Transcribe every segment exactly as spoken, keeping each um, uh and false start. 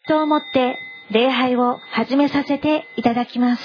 祷をもって礼拝を始めさせていただきます。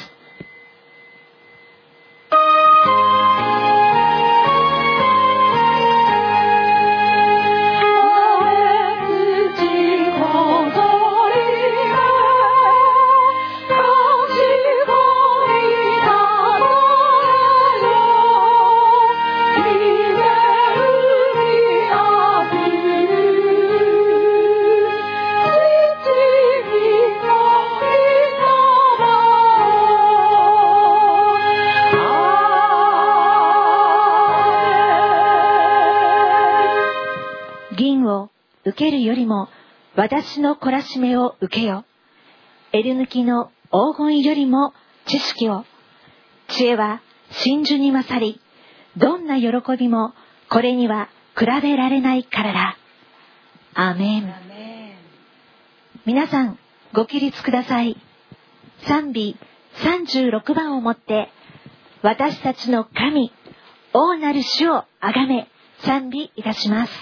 受けるよりも私の懲らしめを受けよ。エル抜きの黄金よりも知識を。知恵は真珠に勝り、どんな喜びもこれには比べられないからだ。アーメン。皆さんご起立ください。賛美さんじゅうろくばんをもって私たちの神、王なる主をあがめ賛美いたします。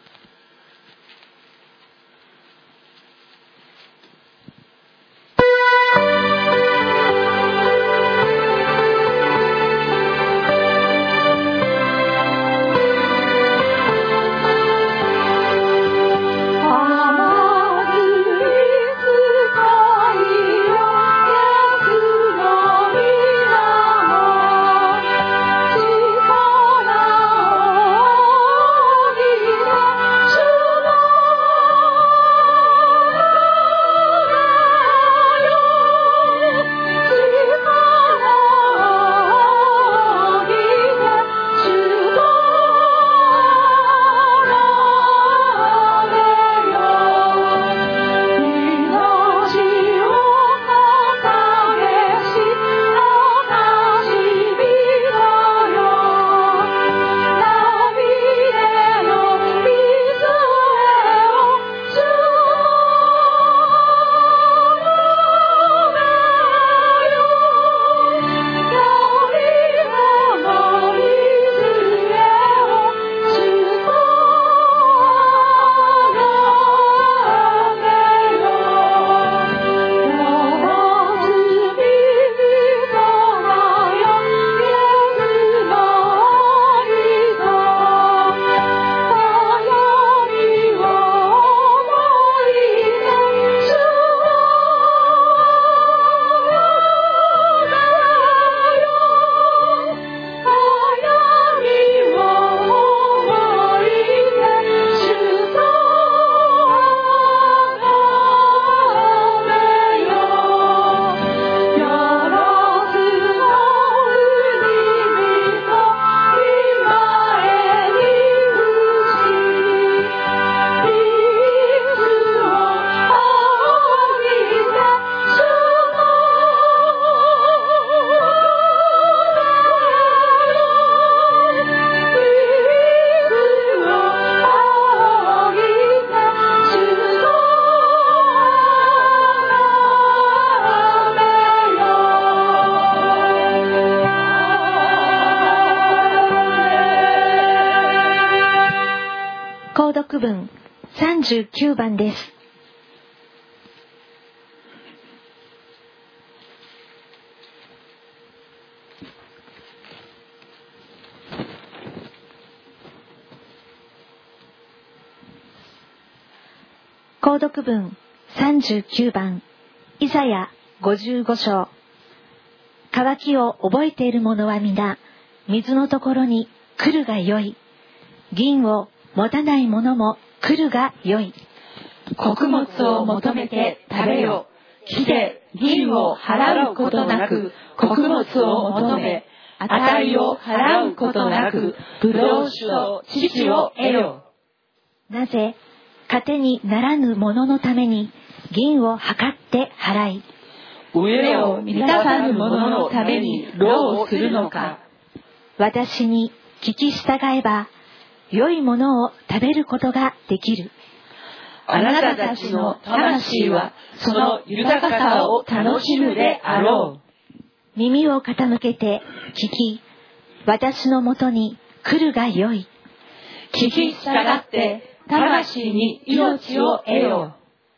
購読文さんじゅうきゅうばんです。購読文さんじゅうきゅうばん、イザヤごじゅうごしょう。渇きを覚えている者は皆、水のところに来るがよい。銀を持たない者も来るがよい。 穀物を求めて食べよ。木で銀を払うことなく、穀物を求め、値を払うことなく、ブドウ酒と乳を得よ。 なぜ、糧にならぬ者のために銀を測って払い、 飢えを満たさぬ者のために労をするのか。 私に聞き従えば、良いものを食べることができる。 あなたたちの魂はその豊かさを楽しむであろう。 耳を傾けて聞き、私のもとに来るがよい。 聞き従って魂に命を得よう。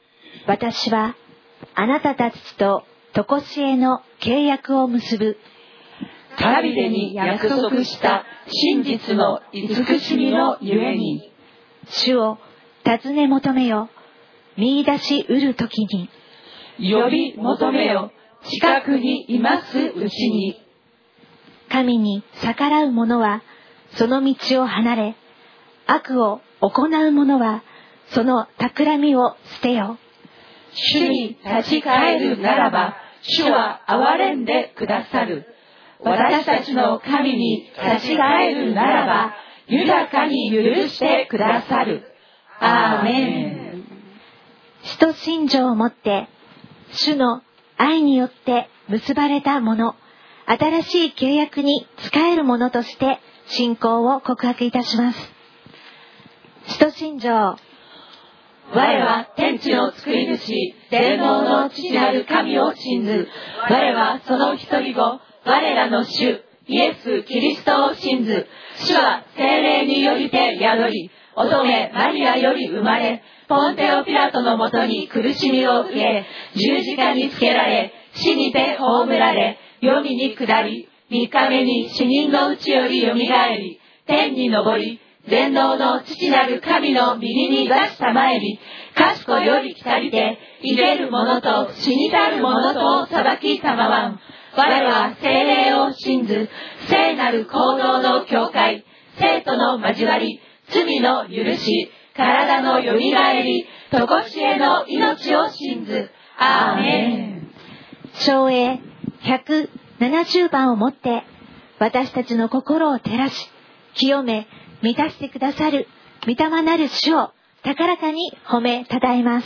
私はあなたたちと常しえの契約を結ぶ。 ダビデに約束した真実の慈しみのゆえに、 主を尋ね求めよ、見出しうるときに。 呼び求めよ、近くにいますうちに。 神に逆らう者はその道を離れ、悪を行う者はその企みを捨てよ。 主に立ち返るならば、主は憐れんでくださる。私たちの神に立ち返るならば、豊かに許してくださる。アーメン。 使徒信条をもって主の愛によって結ばれたもの、新しい契約に仕えるものとして信仰を告白いたします。使徒信条。 我は天地の作り主、全能の父なる神を信ず。我はその一人子、我らの主、イエス・キリストを信ず。主は聖霊によりて宿り、乙女マリアより生まれ、ポンテオ・ピラトのもとに苦しみを受け、十字架につけられ、死にて葬られ、黄泉に下り、三日目に死人のうちよりよみがえり、天に昇り、全能の父なる神の右に座したまえり、賢より来たりて、生ける者と死にたる者とを裁きたまわん。我は聖霊を信ず、聖なる行動の教会、生徒の交わり、罪の許し、体のよみがえり、常しえの命を信ず。アーメン。 唱詠ひゃくななじゅうばんをもって、私たちの心を照らし、清め、満たしてくださる御霊なる主を高らかに褒めたたえます。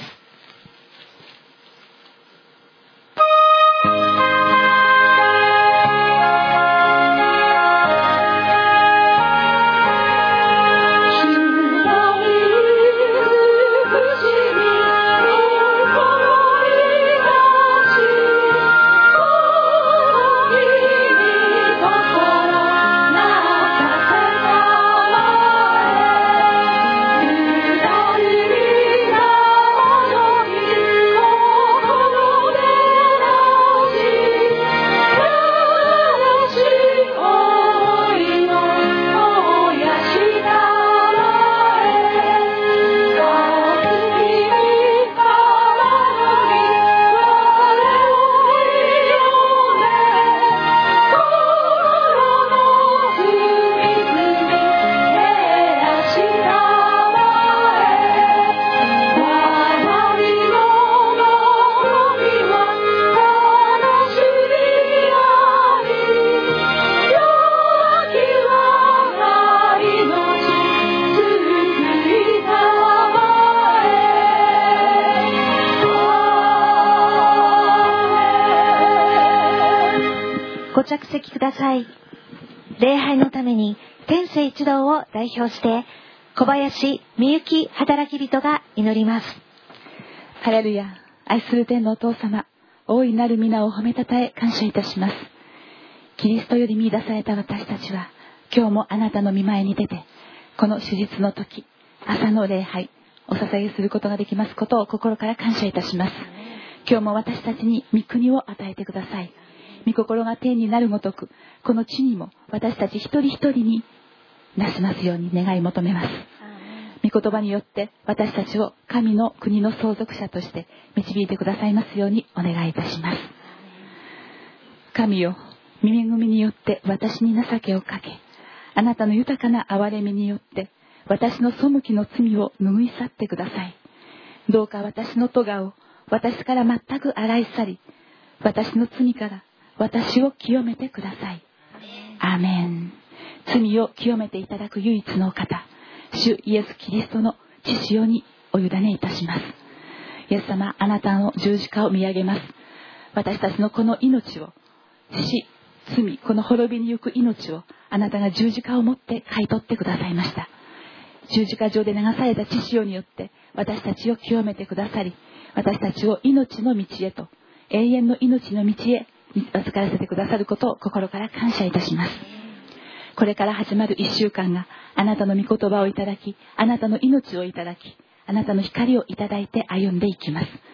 ご着席ください。礼拝のために天聖一同を代表して小林みゆき働き人が祈ります。 ハレルヤ。愛する天のお父様、大いなる皆を褒めたたえ感謝いたします。キリストより見出された私たちは今日もあなたの御前に出て、この手術の時、朝の礼拝お捧げすることができますことを心から感謝いたします。今日も私たちに御国を与えてください。御心が天になるごとく、この地にも私たち一人一人になしますように願い求めます。御言葉によって私たちを神の国の相続者として導いてくださいますようにお願いいたします。神よ、御恵みによって私に情けをかけ、あなたの豊かな憐れみによって私の背きの罪を拭い去ってください。どうか私の咎を私から全く洗い去り、私の罪から私を清めてください。アーメン。罪を清めていただく唯一の方、主イエス・キリストの血潮にお委ねいたします。イエス様、あなたの十字架を見上げます。私たちのこの命を、死、罪、この滅びにゆく命をあなたが十字架をもって買い取ってくださいました。十字架上で流された血潮によって私たちを清めてくださり、私たちを命の道へと、永遠の命の道へ預からせてくださることを心から感謝いたします。これから始まる一週間があなたの御言葉をいただき、あなたの命をいただき、あなたの光をいただいて歩んでいきます。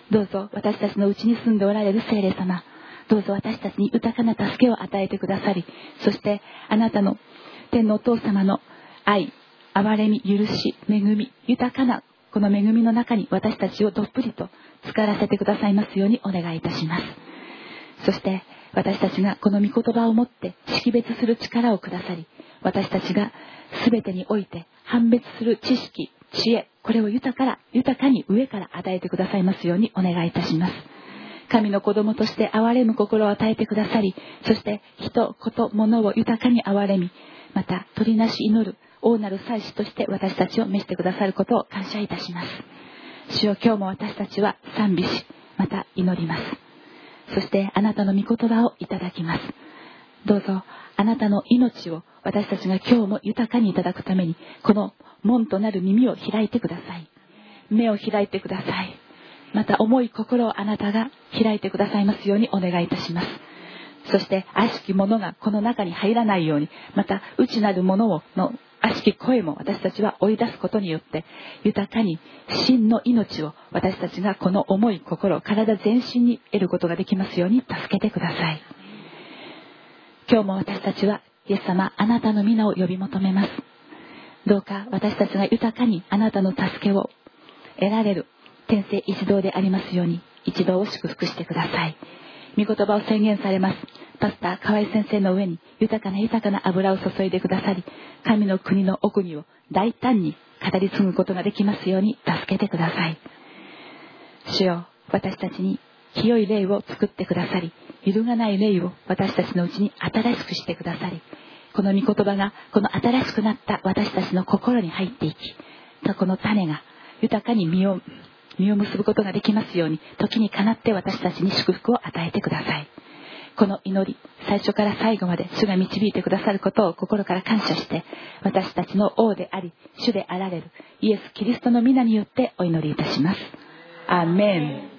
どうぞ私たちのうちに住んでおられる聖霊様、どうぞ私たちに豊かな助けを与えてくださり、そしてあなたの天のお父様の愛、憐れみ、許し、恵み、豊かなこの恵みの中に私たちをどっぷりと浸からせてくださいますようにお願いいたします。そして私たちがこの御言葉をもって識別する力をくださり、私たちが全てにおいて判別する知識、知恵、これを豊かな豊かに上から与えてくださいますようにお願いいたします。神の子供として憐れむ心を与えてくださり、そして人、こと、物を豊かに憐れみ、また取りなし祈る大なる祭司として私たちを召してくださることを感謝いたします。主よ、今日も私たちは賛美し、また祈ります。そしてあなたの御言葉をいただきます。どうぞあなたの命を私たちが今日も豊かにいただくために、この門となる耳を開いてください。目を開いてください。また重い心をあなたが開いてくださいますようにお願いいたします。そして悪しき者がこの中に入らないように、また内なる者をの悪しき声も私たちは追い出すことによって、豊かに真の命を私たちがこの重い心、体全身に得ることができますように助けてください。今日も私たちはイエス様、あなたの皆を呼び求めます。どうか私たちが豊かにあなたの助けを得られる天聖一同でありますように、一同を祝福してください。御言葉を宣言されますパスター河合先生の上に豊かな豊かな油を注いでくださり、神の国の奥義を大胆に語り継ぐことができますように助けてください。主よ、私たちに清い霊を作ってくださり、揺るがない霊を私たちのうちに新しくしてくださり、この御言葉がこの新しくなった私たちの心に入っていき、この種が豊かに実を実を結ぶことができますように、時にかなって私たちに祝福を与えてください。この祈り、最初から最後まで主が導いてくださることを心から感謝して、私たちの王であり主であられるイエス・キリストの皆によってお祈りいたします。アーメン。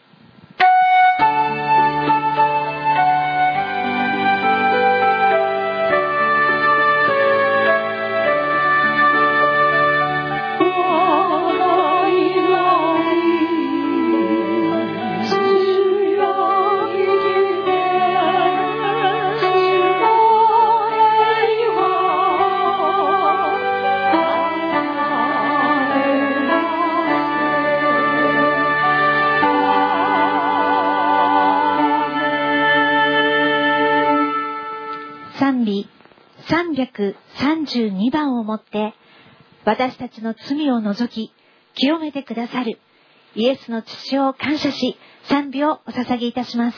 賛美さんびゃくさんじゅうにばんをもって、私たちの罪を除き清めてくださるイエスの父を感謝し、賛美をお捧げいたします。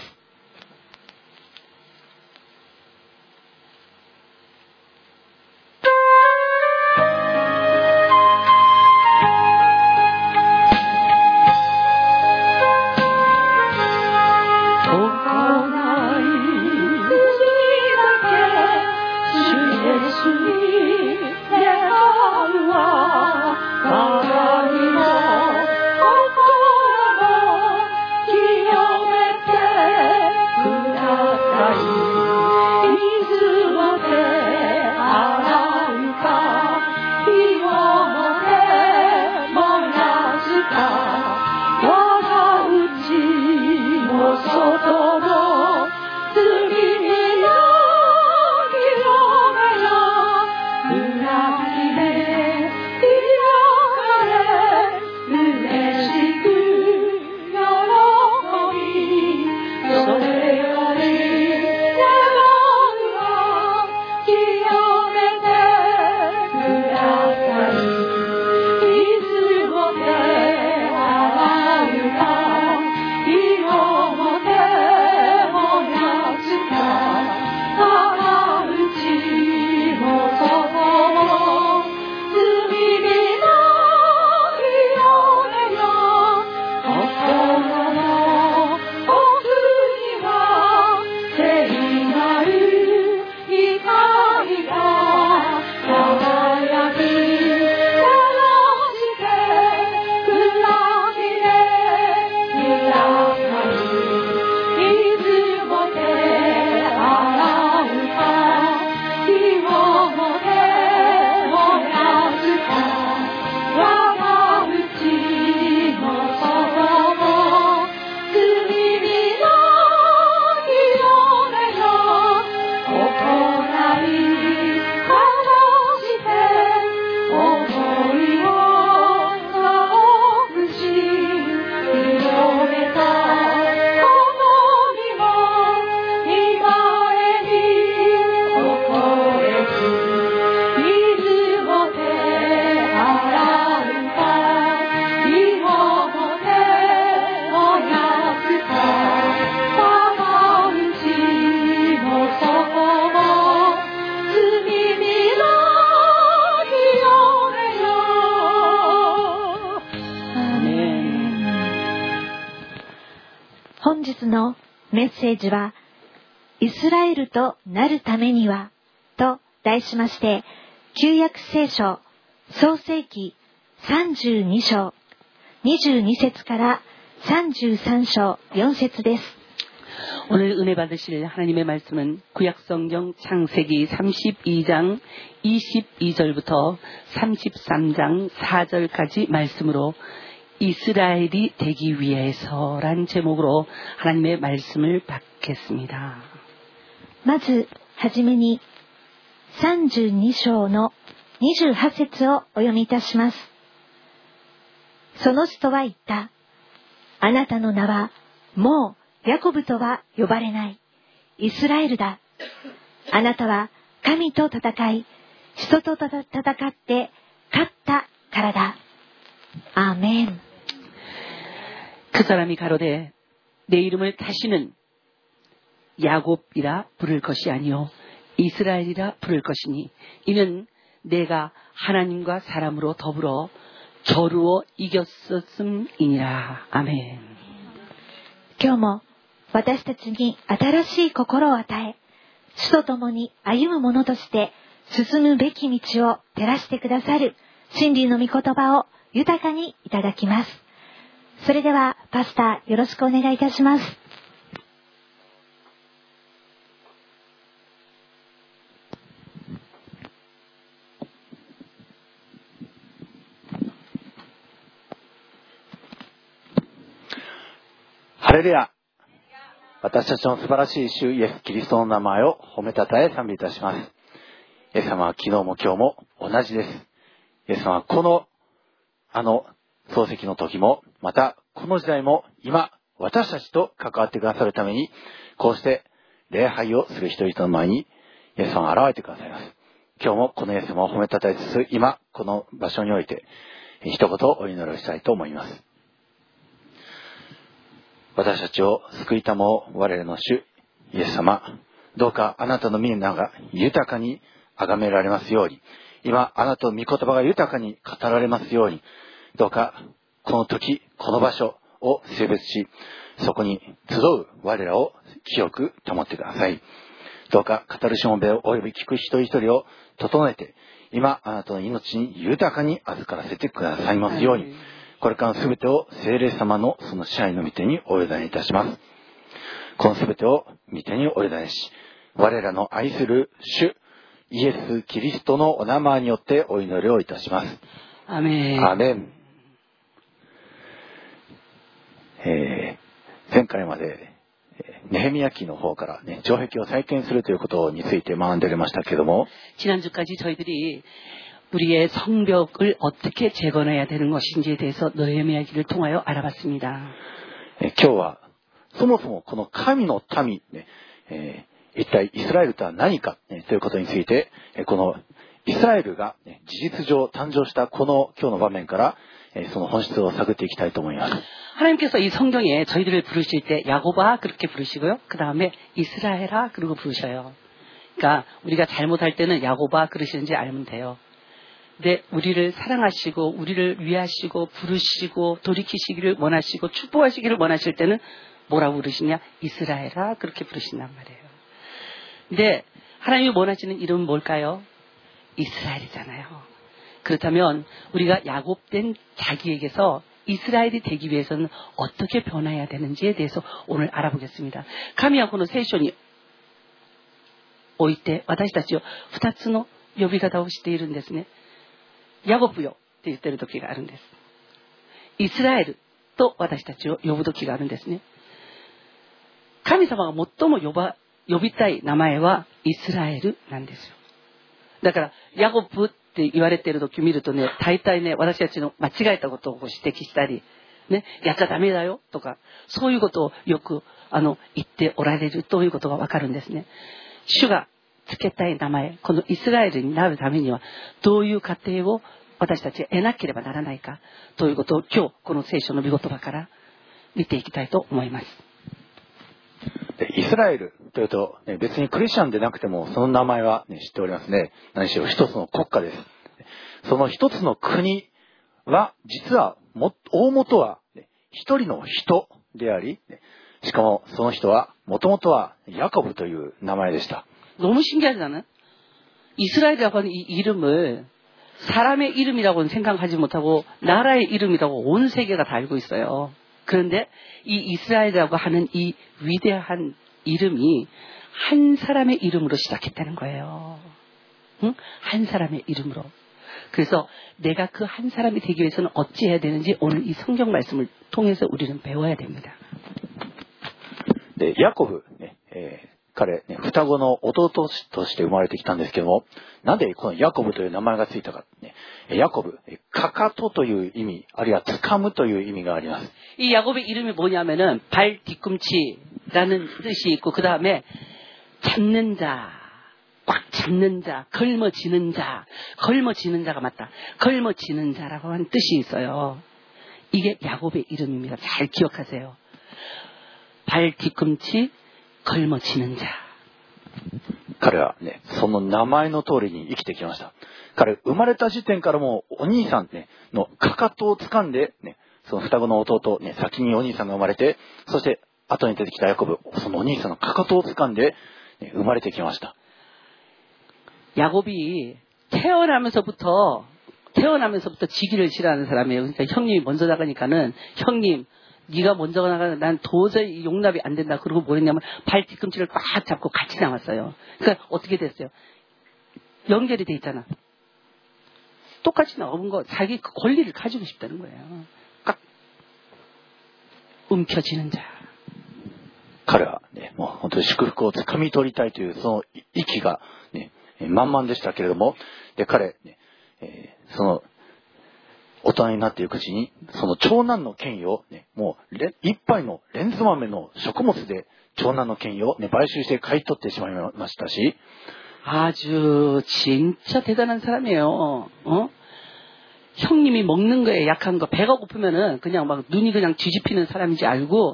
心も清めて本日のメッセージは、イスラエルとなるためにはと題しまして、旧約聖書創世記さんじゅうに章にじゅうに節からさんじゅうさん章よん節です。 오늘 은혜 받으실 하나님의 말씀은 구약성경 창세기 삼십이 장 이십이 절부터 삼십삼 장 사 절까지 말씀으로 이스라엘이 되기 위해서란 제목으로 하나님의 말씀을 받겠습니다. まずはじめにさんじゅうに章のにじゅうはち節をお読みいたします。その人は言った。あなたの名はもうヤコブとは呼ばれない。イスラエルだ。あなたは神と戦い、人と戦って勝ったからだ。アーメン。 그 사람이 가로되 내 이름을 다시는 야곱이라 부를 것이 아니요 이스라엘이라 부를 것이니 이는 내가 하나님과 사람으로 더불어 저루어 이겼었음이니라. 아멘. 今日も私たちに新しい心を与え、主と共に歩む者として進むべき道を照らしてくださる真理の御言葉を豊かにいただきます。それではパスタよろしくお願いいたします。 ハレルヤ。私たちの素晴らしい主イエス・キリストの名前を褒めたたえ賛美いたします。イエス様は昨日も今日も同じです。イエス様はこのあの漱石の時もまたこの時代も今私たちと関わってくださるためにこうして礼拝をする人々の前にイエス様が現れてくださいます。今日もこのイエス様を褒めたたえつつ今この場所において一言お祈りをしたいと思います。私たちを救いたまを我らの主イエス様、どうかあなたの皆が豊かに崇められますように、今あなたの御言葉が豊かに語られますように、どうかこの時この場所を性別し、そこに集う我らを清く保ってください。どうか語るしもべをおよび聞く一人一人を整えて、今あなたの命に豊かに預からせてくださいますように、これからのすべてを聖霊様のその支配の御手にお委ねいたします。このすべてを御手にお委ねし、我らの愛する主イエス・キリストのお名前によってお祈りをいたします。 アメン。 アメン。えー、前回までネヘミヤ記の方からね、城壁を再建するということについて学んでおりましたけども、 지난주까지 저희들이 우리의 성벽을 어떻게 재건해야 되는 것인지에 대해서 느헤미야 기를 통하여 알아봤습니다. 今日はそもそもこの神の民、ねえー、一体イスラエルとは何か、ね、ということについて、このイスラエルが、ね、事実上誕生したこの今日の場面から、えー、その本質を探っていきたいと思います。 하나님께서 이 성경에 저희들을 부르실 때 야고바 그렇게 부르시고요. 그 다음에 이스라엘아 그러고 부르셔요. 그러니까 우리가 잘못할 때는 야고바 그러시는지 알면 돼요. 근데 우리를 사랑하시고 우리를 위하시고 부르시고 돌이키시기를 원하시고 축복하시기를 원하실 때는 뭐라고 부르시냐? 이스라엘아 그렇게 부르신단 말이에요. 근데 하나님이 원하시는 이름은 뭘까요? 이스라엘이잖아요. 그렇다면 우리가 야곱된 자기에게서 이스라엘이 되기 위해서는 어떻게 변화해야 되는지에 대해서 오늘 알아보겠습니다. 神はこの聖書において私たちをふたつの呼び方をしているんですね。ヤコブよって言ってる時があるんです。イスラエルと私たちを呼ぶ時があるんですね。神様が最も呼ば、呼びたい名前はイスラエルなんですよ。だからヤコブって言われている時見るとね、大体ね、私たちの間違えたことを指摘したり、ね、やっちゃダメだよとか、そういうことをよくあの言っておられるということがわかるんですね。主がつけたい名前、このイスラエルになるためにはどういう過程を私たちが得なければならないかということを今日この聖書の御言葉から見ていきたいと思います。 イスラエルというと、ね、別にクリスチャンでなくてもその名前は、ね、知っておりますね。何しろ一つの国家です。その一つの国は実はも大元は、ね、一人の人であり、 しかもその人はもともとはヤコブという名前でした。 너무 신기하잖아요. 이스라엘이라고 하는 이 이름을 사람의 이름이라고는 생각하지 못하고 나라의 이름이라고 온 세계가 다 알고 있어요. 그런데 이 이스라엘이라고 하는 이 위대한 이름이 한 사람의 이름으로 시작했다는 거예요. 응? 한 사람의 이름으로. 그래서 내가 그 한 사람이 되기 위해서는 어찌해야 되는지 오늘 이 성경 말씀을 통해서 우리는 배워야 됩니다. で、ヤコブ、ねえー彼、ね、双子の弟として生まれてきたんですけども、なんでこのヤコブという名前がついたか、ね、ヤコブ、かかとという意味、あるいは掴むという意味があります。 이 야곱의 이름이 뭐냐면은 발 뒤꿈치라는 뜻이 있고 그 다음에 잡는 자, 꽉 잡는 자, 걸머쥐는 자, 걸머쥐는 자가 맞다. 걸머쥐는 자라고 하는 뜻이 있어요. 이게 야곱의 이름입니다. 잘 기억하세요. 발 뒤꿈치, 걸머쥐는 자. 彼はね、その名前の通りに生きてきました。彼、生まれた時点からもうお兄さん、ね、のかかとを掴んで、ね、その双子の弟、ね、先にお兄さんが生まれて、そして後に出てきたヤコブ、そのお兄さんのかかとを掴んで、ね、生まれてきました。 야곱이 태어나면서부터 태어나면서부터 지기를 싫어하는 사람이에요. 그러니까 형님이 먼저 나가니까는 형님 네가 먼저 나가면 난 도저히 용납이 안 된다. 그러고 뭐랬냐면 발 뒤꿈치를 꽉 잡고 같이 나왔어요. 그러니까 어떻게 됐어요? 연결이 돼 있잖아. 똑같이 나온 거 자기 그 권리를 가지고 싶다는 거예요. 꽉 움켜쥐는 자. 彼はね、もう本当に祝福をつかみ取りたいというその意気が、ね、満々でしたけれども、で彼、ねえー、その大人になっていくうちにその長男の権威を、ね、もう一杯のレンズ豆の食物で長男の権威を、ね、買収して買い取ってしまいましたし、 아주 진짜 대단한 사람이에요. 어? 형님이 먹는 거에 약한 거 배가 고프면은 그냥 막 눈이 그냥 뒤집히는 사람인지 알고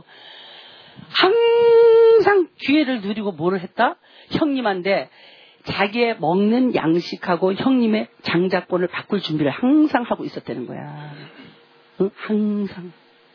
항상 기회를 누리고 뭐를 했다? 형님한테 자기의 먹는 양식하고 형님의 장자권을 바꿀 준비를 항상 하고 있었다는 거야. 응? 항상.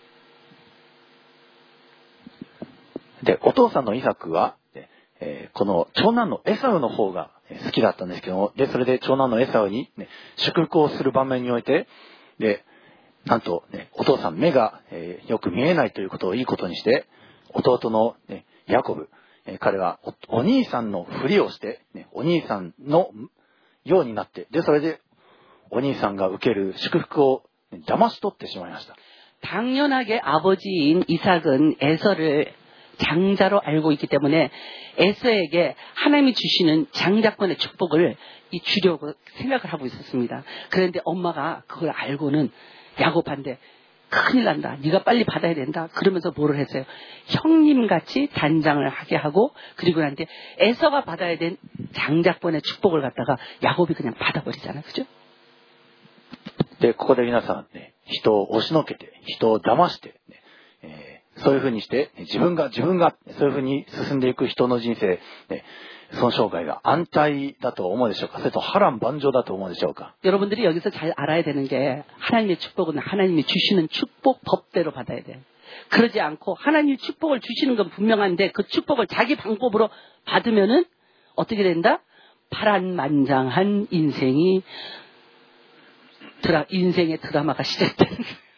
で、お父さんのイサクは、えー、この長男のエサウの方が好きだったんですけども、で、それで長男のエサウに、ね、祝福をする場面において、で、なんと、ね、お父さん目が、えー、よく見えないということをいいことにして、弟の、ね、ヤコブ、えー、彼は お, お兄さんのふりをして、ね、お兄さんのようになって、で、それでお兄さんが受ける祝福を騙し取ってしまいました。 당연하게 아버지인 이삭은 에서를 장자로 알고 있기 때문에 에서에게 하나님이 주시는 장자권의 축복을 이 주려고 생각을 하고 있었습니다. 그런데 엄마가 그걸 알고는 야곱한테 큰일 난다. 네가 빨리 받아야 된다. 그러면서 뭐를 했어요? 형님같이 단장을 하게 하고 그리고 나한테 에서가 받아야 된 장자권의 축복을 갖다가 야곱이 그냥 받아버리잖아요. 그죠? で、ここで皆さんね、人を押しのけて、人を騙して、ねえー、そういうふうにして、自分が自分がそういうふうに進んでいく人の人生、ね、その生涯が安泰だと思うでしょうか、それと波乱万丈だと思うでしょうか。 여러분들이 여기서 잘 알아야 되는 게 하나님의 축복은 하나님이 주시는 축복 법대로 받아야 돼요. 그러지 않고 하나님이 축복을 주시는 건 분명한데 그 축복을 자기 방법으로 받으면은 어떻게 된다? 파란만장한 인생이 드라, 인생의 드라마가 시작되는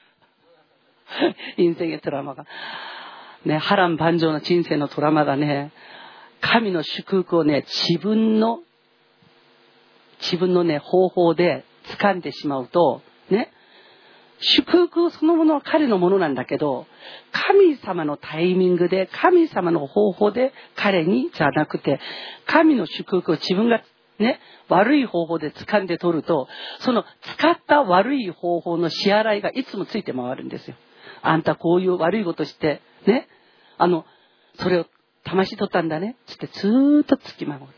인생의 드라마가 네, 하란 반조의 인생의 드라마가 네, 神の祝福をね、自分の自分のね、方法で掴んでしまうとね、祝福そのものは彼のものなんだけど、神様のタイミングで神様の方法で彼にじゃなくて、神の祝福を自分がね、悪い方法で掴んで取ると、その使った悪い方法の支払いがいつもついて回るんですよ。あんたこういう悪いことしてね、あのそれを騙し取ったんだねつってずーっとつきまごう。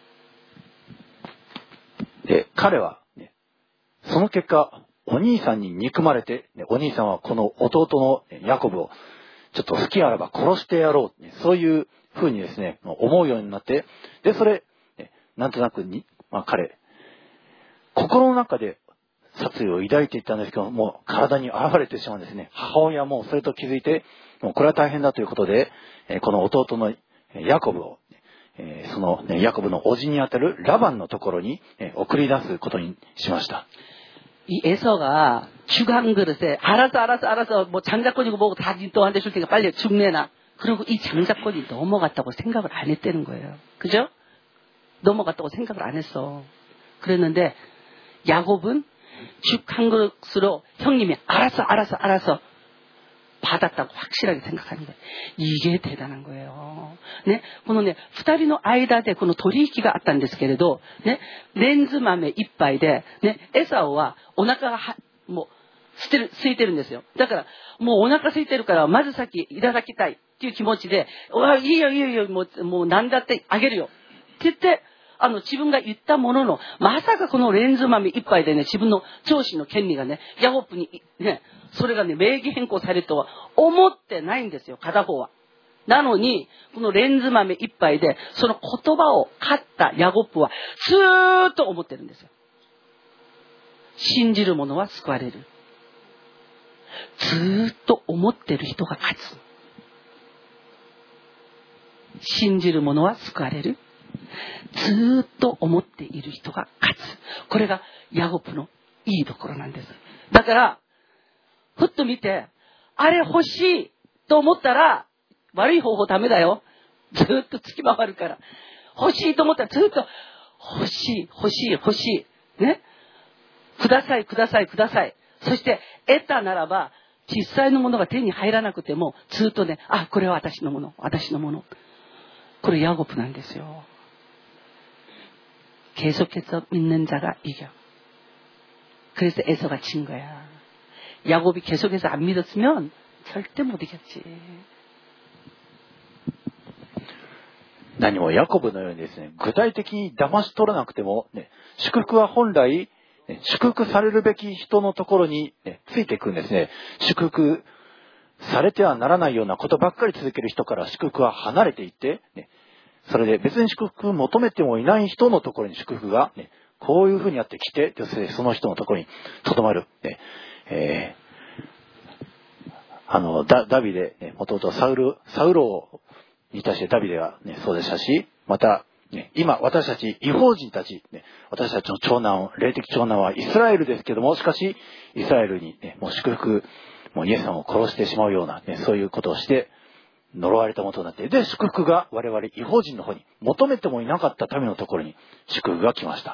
で、彼は、ね、その結果、お兄さんに憎まれて、ね、お兄さんはこの弟のヤコブをちょっと好きあらば殺してやろう、ね、そういうふうにですね、思うようになって、で、それ、ね、なんとなくに、まあ、彼、心の中で殺意を抱いていったんですけども、体に現れてしまうんですね。母親もそれと気づいて、もうこれは大変だということで、この弟のヤコブを、そのヤコブの叔父にあたるラバンのところに送り出すことにしました。 이 에서가 죽 한 그릇에 알아서 알아서 알아서 뭐 장자권이고 뭐고 다 너한테 줄 테니까 빨리 죽 내놔. 그리고 이 장자권이 넘어갔다고 생각을 안 했다는 거예요. 그죠? 넘어갔다고 생각을 안 했어. 그랬는데 야곱은 죽 한 그릇으로 형님이 알았어 알았어 알았어 받았다고 확실하게 생각하는 거예요. 이게 대단한 거예요. 네, このね、二人の間でこの取引があったんですけれど、ね、レンズ豆一杯で、ね、エサオはお腹がはもう空いてる、空いてるんですよ。だからもうお腹空いてるからまず先いただきたいっていう気持ちで、わいいよいいよいいよもうもう何だってあげるよって言って。あの、自分が言ったものの、まさかこのレンズ豆一杯でね、自分の長子の権利がね、ヤコブにね、それがね、名義変更されるとは思ってないんですよ、片方は。なのに、このレンズ豆一杯で、その言葉を買ったヤコブは、ずーっと思ってるんですよ。信じる者は救われる。ずーっと思ってる人が勝つ。信じる者は救われる。ずーっと思っている人が勝つ。これがヤコブのいいところなんです。だから、ふっと見て、あれ欲しいと思ったら、悪い方法ダメだよ。ずーっとつき回るから。欲しいと思ったらずーっと、欲しい、欲しい、欲しい。ね。ください、ください、ください。そして、得たならば、実際のものが手に入らなくても、ずーっとね、あ、これは私のもの、私のもの。これヤコブなんですよ。계속해서 믿는 자가 이겨. 그래서 에서가 진 거야. 야곱이 계속해서 안 믿었으면 절대 못 이겼지. 何もヤコブのようにですね、具体的に騙し取らなくても、ね、祝福は本来、ね、祝福されるべき人のところに、ね、ついていくんですね。祝福されてはならないようなことばっかり続ける人から祝福は離れていって、ね、それで別に祝福を求めてもいない人のところに祝福が、ね、こういうふうにやってきて、その人のところにとどまる。ねえー、あの ダ, ダビデ、ね、弟サウル、サウロに対してダビデは、ね、そうでしたし、また、ね、今私たち異邦人たち、ね、私たちの長男、霊的長男はイスラエルですけども、しかしイスラエルに、ね、もう祝福、もうイエス様を殺してしまうような、ね、そういうことをして呪われたもとになって、で、祝福が我々異邦人の方に、求めてもいなかった民のところに祝福が来ました。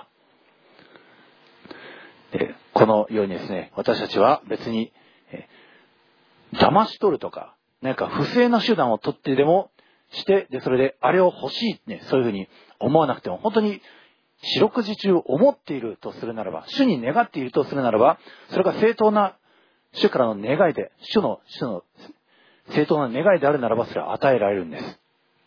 で、このようにですね、私たちは別に、え騙し取るとか、何か不正な手段を取ってでもして、で、それであれを欲しい、ね、そういうふうに思わなくても、本当に四六時中思っているとするならば、主に願っているとするならば、それが正当な主からの願いで、主の、主の、正当な願いであるならばそれは与えられるんです。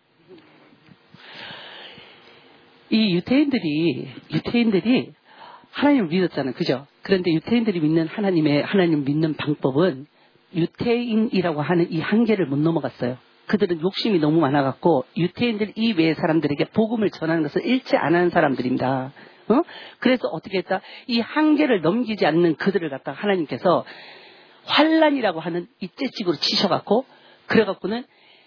이 유태인들이 유태인들이 하나님을 믿었잖아요, 그죠? 그런데 유태인들이 믿는 하나님의 하나님 믿는 방법은 유태인이라고 하는 이 한계를 못 넘어갔어요. 그들은 욕심이 너무 많아갖고 유태인들 이외의 사람들에게 복음을 전하는 것을 잃지 않은 사람들입니다. 어? 그래서 어떻게 했다? 이 한계를 넘기지 않는 그들을 갖다가 하나님께서 환란이라고 하는 이 째찍으로 치셔갖고, 그래갖고는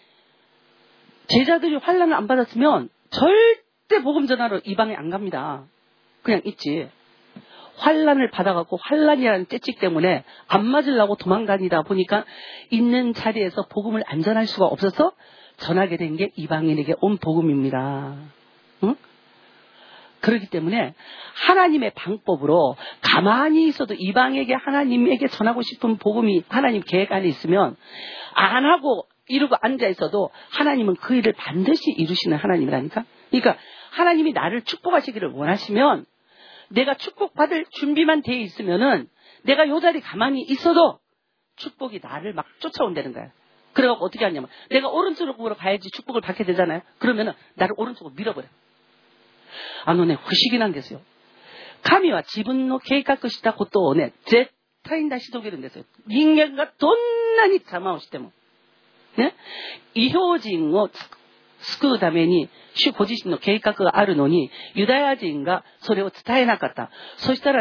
제자들이 환란을 안 받았으면 절대 복음 전하러 이방에 안 갑니다. 그냥 있지. 환란을 받아갖고 환란이라는 째찍 때문에 안 맞으려고 도망다니다 보니까 있는 자리에서 복음을 안 전할 수가 없어서 전하게 된 게 이방인에게 온 복음입니다. 응? 그렇기 때문에 하나님의 방법으로 가만히 있어도 이방에게 하나님에게 전하고 싶은 복음이 하나님 계획 안에 있으면 안 하고 이러고 앉아 있어도 하나님은 그 일을 반드시 이루시는 하나님이라니까. 그러니까 하나님이 나를 축복하시기를 원하시면 내가 축복받을 준비만 돼 있으면은 내가 요 자리 가만히 있어도 축복이 나를 막 쫓아온다는 거야. 그래갖고 어떻게 하냐면 내가 오른쪽으로 가야지 축복을 받게 되잖아요. 그러면은 나를 오른쪽으로 밀어버려. あのね、不思議なんですよ。神は自分の計画したことをね、絶対に成し遂げるんですよ。人間がどんなに邪魔をしても。ね。異邦人を救うために、主ご自身の計画があるのに、ユダヤ人がそれを伝えなかった。そしたらね、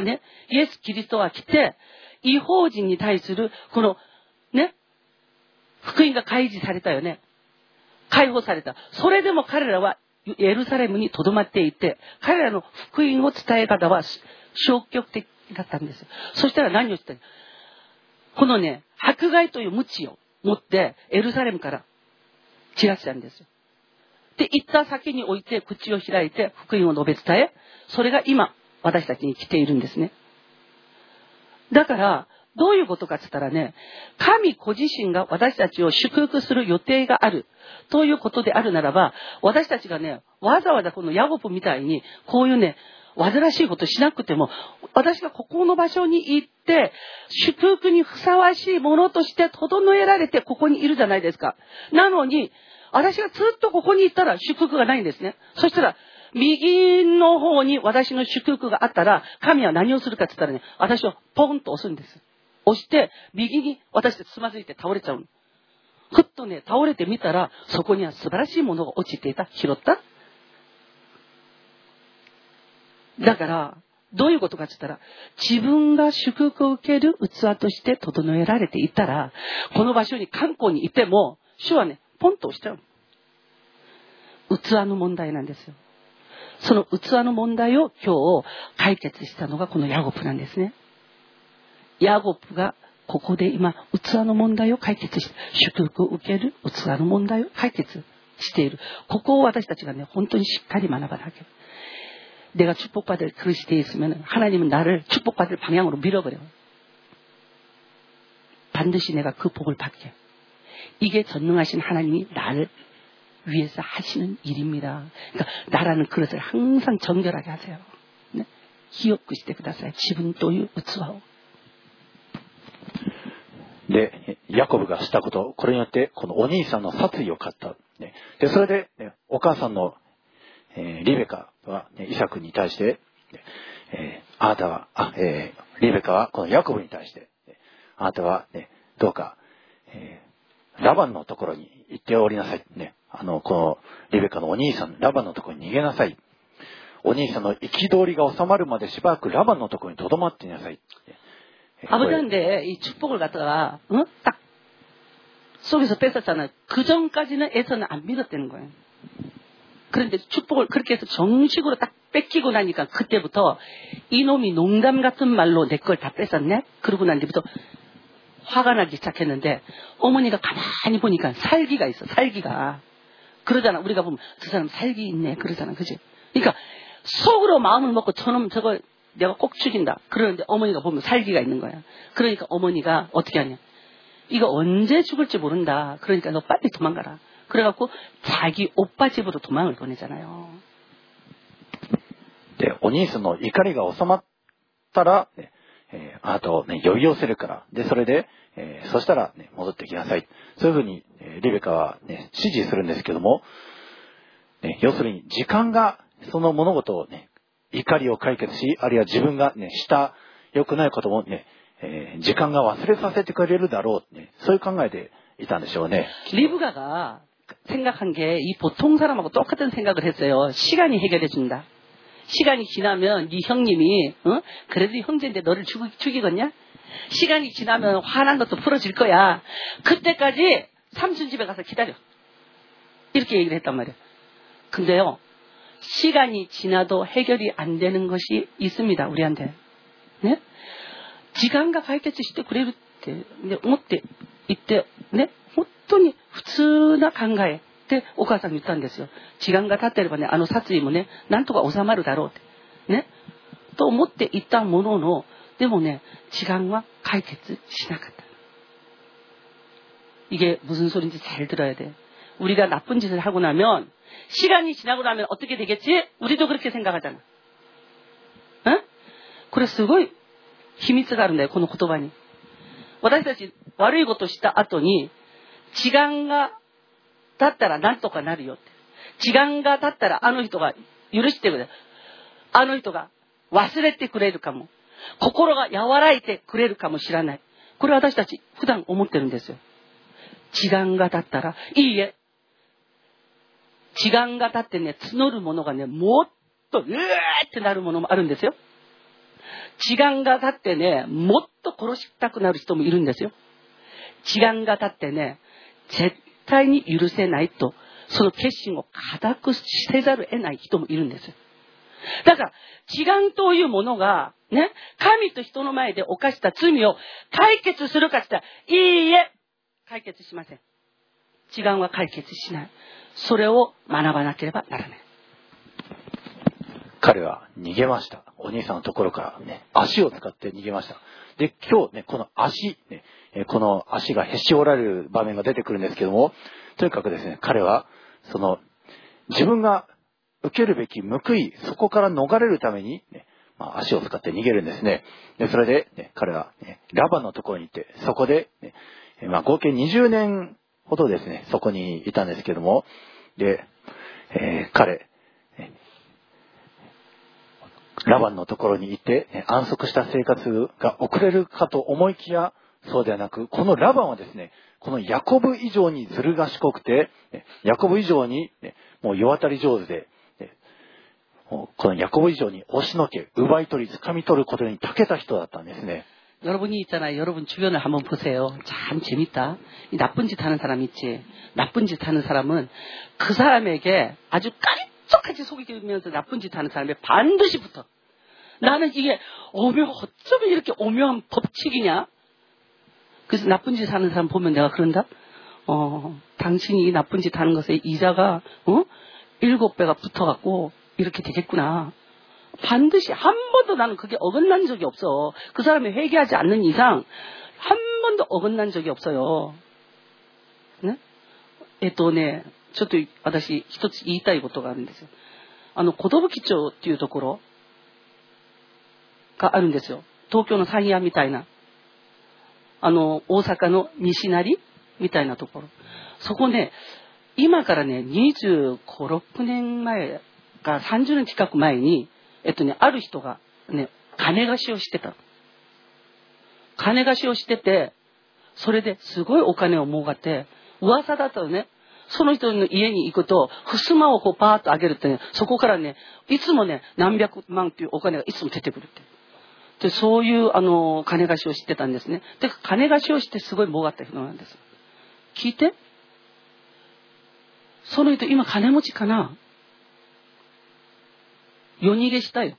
イエス・キリストは来て、異邦人に対する、この、ね、福音が開示されたよね。解放された。それでも彼らはエルサレムに留まっていて、彼らの福音を伝え方は消極的だったんですよ。そしたら何をしたの？このね、迫害という鞭を持ってエルサレムから散らしたんですよ。で、行った先に置いて口を開いて福音を述べ伝え、それが今私たちに来ているんですね。だから、どういうことかって言ったらね、神ご自身が私たちを祝福する予定があるということであるならば、私たちがね、わざわざこのヤコブみたいにこういうね、煩わしいことしなくても、私がここの場所に行って、祝福にふさわしいものとして整えられてここにいるじゃないですか。なのに、私がずっとここに行ったら祝福がないんですね。そしたら、右の方に私の祝福があったら、神は何をするかって言ったらね、私をポンと押すんです。押して、右に私たちつまずいて倒れちゃうの。ふっとね、倒れてみたら、そこには素晴らしいものが落ちていた。拾った？だから、どういうことかって言ったら、自分が祝福を受ける器として整えられていたら、この場所に観光にいても、主はね、ポンと押しちゃう。器の問題なんですよ。その器の問題を今日解決したのがこのヤコブなんですね。ヤコブがここで今器の問題を解決して、祝福を受ける器の問題を解決している。ここを私たちがね、本当にしっかり学ばなきゃ。내가 축복받을 그릇이 되어 있으면 하나님은 나를 축복받을 방향으로 밀어버려. 반드시 내가 그 복을 받게. 이게 전능하신 하나님이 나를 위해서 하시는 일입니다. 그러니까 나라는 그릇을 항상 정결하게 하세요. 네? 기억하시되 그다사이 지분 또유 우츠와오. で、ヤコブがしたこと、これによってこのお兄さんの殺意を買った。で、それで、ね、お母さんの、えー、リベカは、ね、イサクに対して、えー、あなたは、あ、えー、リベカはこのヤコブに対して、あなたは、ね、どうか、えー、ラバンのところに行っておりなさい。ね、あの、このリベカのお兄さん、ラバンのところに逃げなさい。お兄さんの憤りが収まるまでしばらくラバンのところに留まっていなさい。 아버지한테 이 축복을 갖다가 어? 딱 속에서 뺏었잖아요. 그 전까지는 애서는 안 믿었다는 거예요. 그런데 축복을 그렇게 해서 정식으로 딱 뺏기고 나니까 그때부터 이놈이 농담 같은 말로 내 걸 다 뺏었네? 그러고 난 뒤부터 화가 나기 시작했는데 어머니가 가만히 보니까 살기가 있어. 살기가. 그러잖아. 우리가 보면 저 사람 살기 있네. 그러잖아. 그치? 그러니까 속으로 마음을 먹고 저놈 저거 내가 꼭 죽인다. 그러는데 어머니가 보면 살기가 있는 거야. 그러니까 어머니가 어떻게 하냐. 이거 언제 죽을지 모른다. 그러니까 너 빨리 도망가라. 그래갖고 자기 오빠 집으로 도망을 보내잖아요. 네, お兄さんの怒りが収まったら、ね、えー、あなたをね、呼び寄せるから。で、それで、えー、そしたら、ね、戻ってきなさい。そういうふうに、えー、リベカはね、指示するんですけども、ね、要するに時間がその物事をね、怒りを解決し、あるいは自分がね、した良くないこともね、えー、時間が忘れさせてくれるだろう、ね、そういう考えでいたんでしょうね。 리브가가 생각한 게 이 보통 사람하고 똑같은 생각을 했어요. 시간이 해결해 준다. 시간이 지나면 네 형님이 어? 그래도 형제인데 너를 죽이, 죽이겠냐? 시간이 지나면 화난 것도 풀어질 거야. 그때까지 삼촌 집에 가서 기다려. 이렇게 얘기를 했단 말이에요. 근데요. 시간이 지나도 해결이 안 되는 것이 있습니다. 우리한테. 네? 時間が解決してくれるってね、思って言ってね、本当に普通な考えってお母さんに言ったんですよ。時間が経ってればね、あの殺意もね、なんとか収まるだろうってね、と思って言ったものの、でもね、時間は解決しなかった。 이게 무슨 소리인지 잘 들어야 돼. 우리가 나쁜 짓을 하고 나면 시간이 지나고 나면 어떻게 되겠지? 우리도 그렇게 생각하잖아. 응? 그래서 すごい秘密があるんだよ、この言葉に。私たち悪いことした後に時間が経ったら何とかなるよって。時間が経ったらあの人が許してくれる。あの人が忘れてくれるかも。心が和らいてくれるかもしれない。これ私たち普段思ってるんですよ。時間が経ったら、いいえ。時間が経ってね、募るものがね、もっとうーってなるものもあるんですよ。 時間が経ってね、もっと殺したくなる人もいるんですよ。時間が経ってね、絶対に許せないと、その決心を固くせざるを得ない人もいるんですよ。だから、時間というものが、ね、神と人の前で犯した罪を解決するかって言ったら、いいえ、解決しません。時間は解決しない。それを学ばなければならない。 彼は逃げました。お兄さんのところからね、足を使って逃げました。で、今日ね、この足、ね、この足がへし折られる場面が出てくるんですけども、とにかくですね、彼は、その、自分が受けるべき報い、そこから逃れるために、ね、まあ、足を使って逃げるんですね。で、それで、ね、彼は、ね、ラバンのところに行って、そこで、ね、まあ、合計にじゅうねんほどですね、そこにいたんですけども、で、えー、彼、ラバンのところに行って、ね、安息した生活が送れるかと思いきや、そうではなく、このラバンはですね、このヤコブ以上にずる賢くて、ヤコブ以上に、ね、もう世渡り上手で、ね、このヤコブ以上に押しのけ、奪い取り、掴み取ることに長けた人だったんですね。 여러분이 있잖아요. 여러분 주변을 한번 보세요. 참 재밌다. 이 나쁜 짓 하는 사람 있지. 나쁜 짓 하는 사람은 그 사람에게 아주 깜짝같이 속이면서 나쁜 짓 하는 사람에 반드시 붙어. 나는 이게 오묘, 어쩌면 이렇게 오묘한 법칙이냐? 그래서 나쁜 짓 하는 사람 보면 내가 그런다? 어, 당신이 이 나쁜 짓 하는 것에 이자가, 어? 일곱 배가 붙어갖고 이렇게 되겠구나. 반드시 한 번도 나는 그게 어긋난 적이 없어. 그 사람이 회개하지 않는 이상 한 번도 어긋난 적이 없어요. 네? えっとね、ちょっと私一つ言いたいことがあるんですよ。あの、寿町っていうところがあるんですよ。東京の山谷みたいな。あの、大阪の西成みたいなところ。そこね、今からね、にじゅうご、ろくねんまえかさんじゅうねん近く前に、えっとね、ある人がね、金貸しをしてた。金貸しをしてて、それですごいお金を儲かって、噂だとね、その人の家に行くと、襖をこうパーッと上げるってね、そこからね、いつもね、何百万っていうお金がいつも出てくるって。で、そういう、あの、金貸しをしてたんですね。で、金貸しをしてすごい儲かった人なんです。聞いて。その人、今金持ちかな？夜逃げしたよ。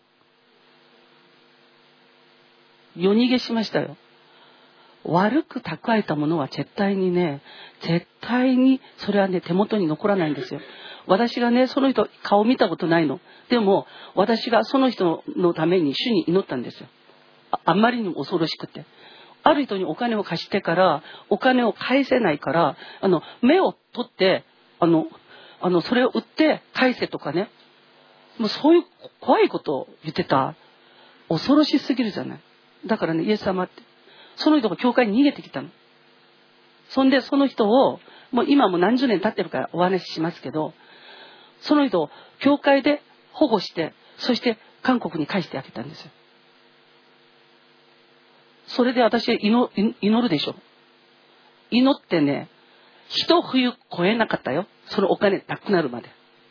夜逃げしましたよ。悪く蓄えたものは絶対にね、絶対にそれはね、手元に残らないんですよ。私がね、その人顔見たことないの。でも私がその人のために主に祈ったんですよ。 あ, あんまりにも恐ろしくて、ある人にお金を貸してからお金を返せないから、あの目を取ってあのあのそれを売って返せとかね、もうそういう怖いことを言ってた。恐ろしすぎるじゃない。だからね、イエス様ってその人が教会に逃げてきたの。そんでその人をもう今も何十年経ってるからお話ししますけど、その人を教会で保護して、そして韓国に返してあげたんですよ。それで私は 祈, 祈るでしょ。祈ってね、一冬越えなかったよ。そのお金なくなるまで。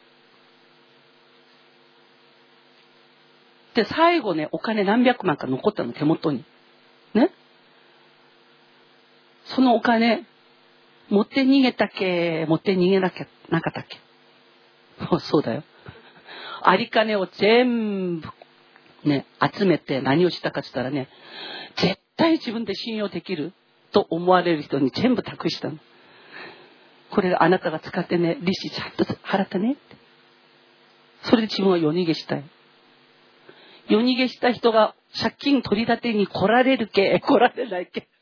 で、最後ね、お金何百万か残ったの、手元に。ね。そのお金、持って逃げたっけ、持って逃げなきゃなかったっけ。そうだよ。あり金を全部ね、集めて何をしたかって言ったらね、絶対自分で信用できると思われる人に全部託したの。これあなたが使ってね、利子ちゃんと払ったねって。それで自分は夜逃げしたい。夜逃げした人が借金取り立てに来られるけ、来られないけ。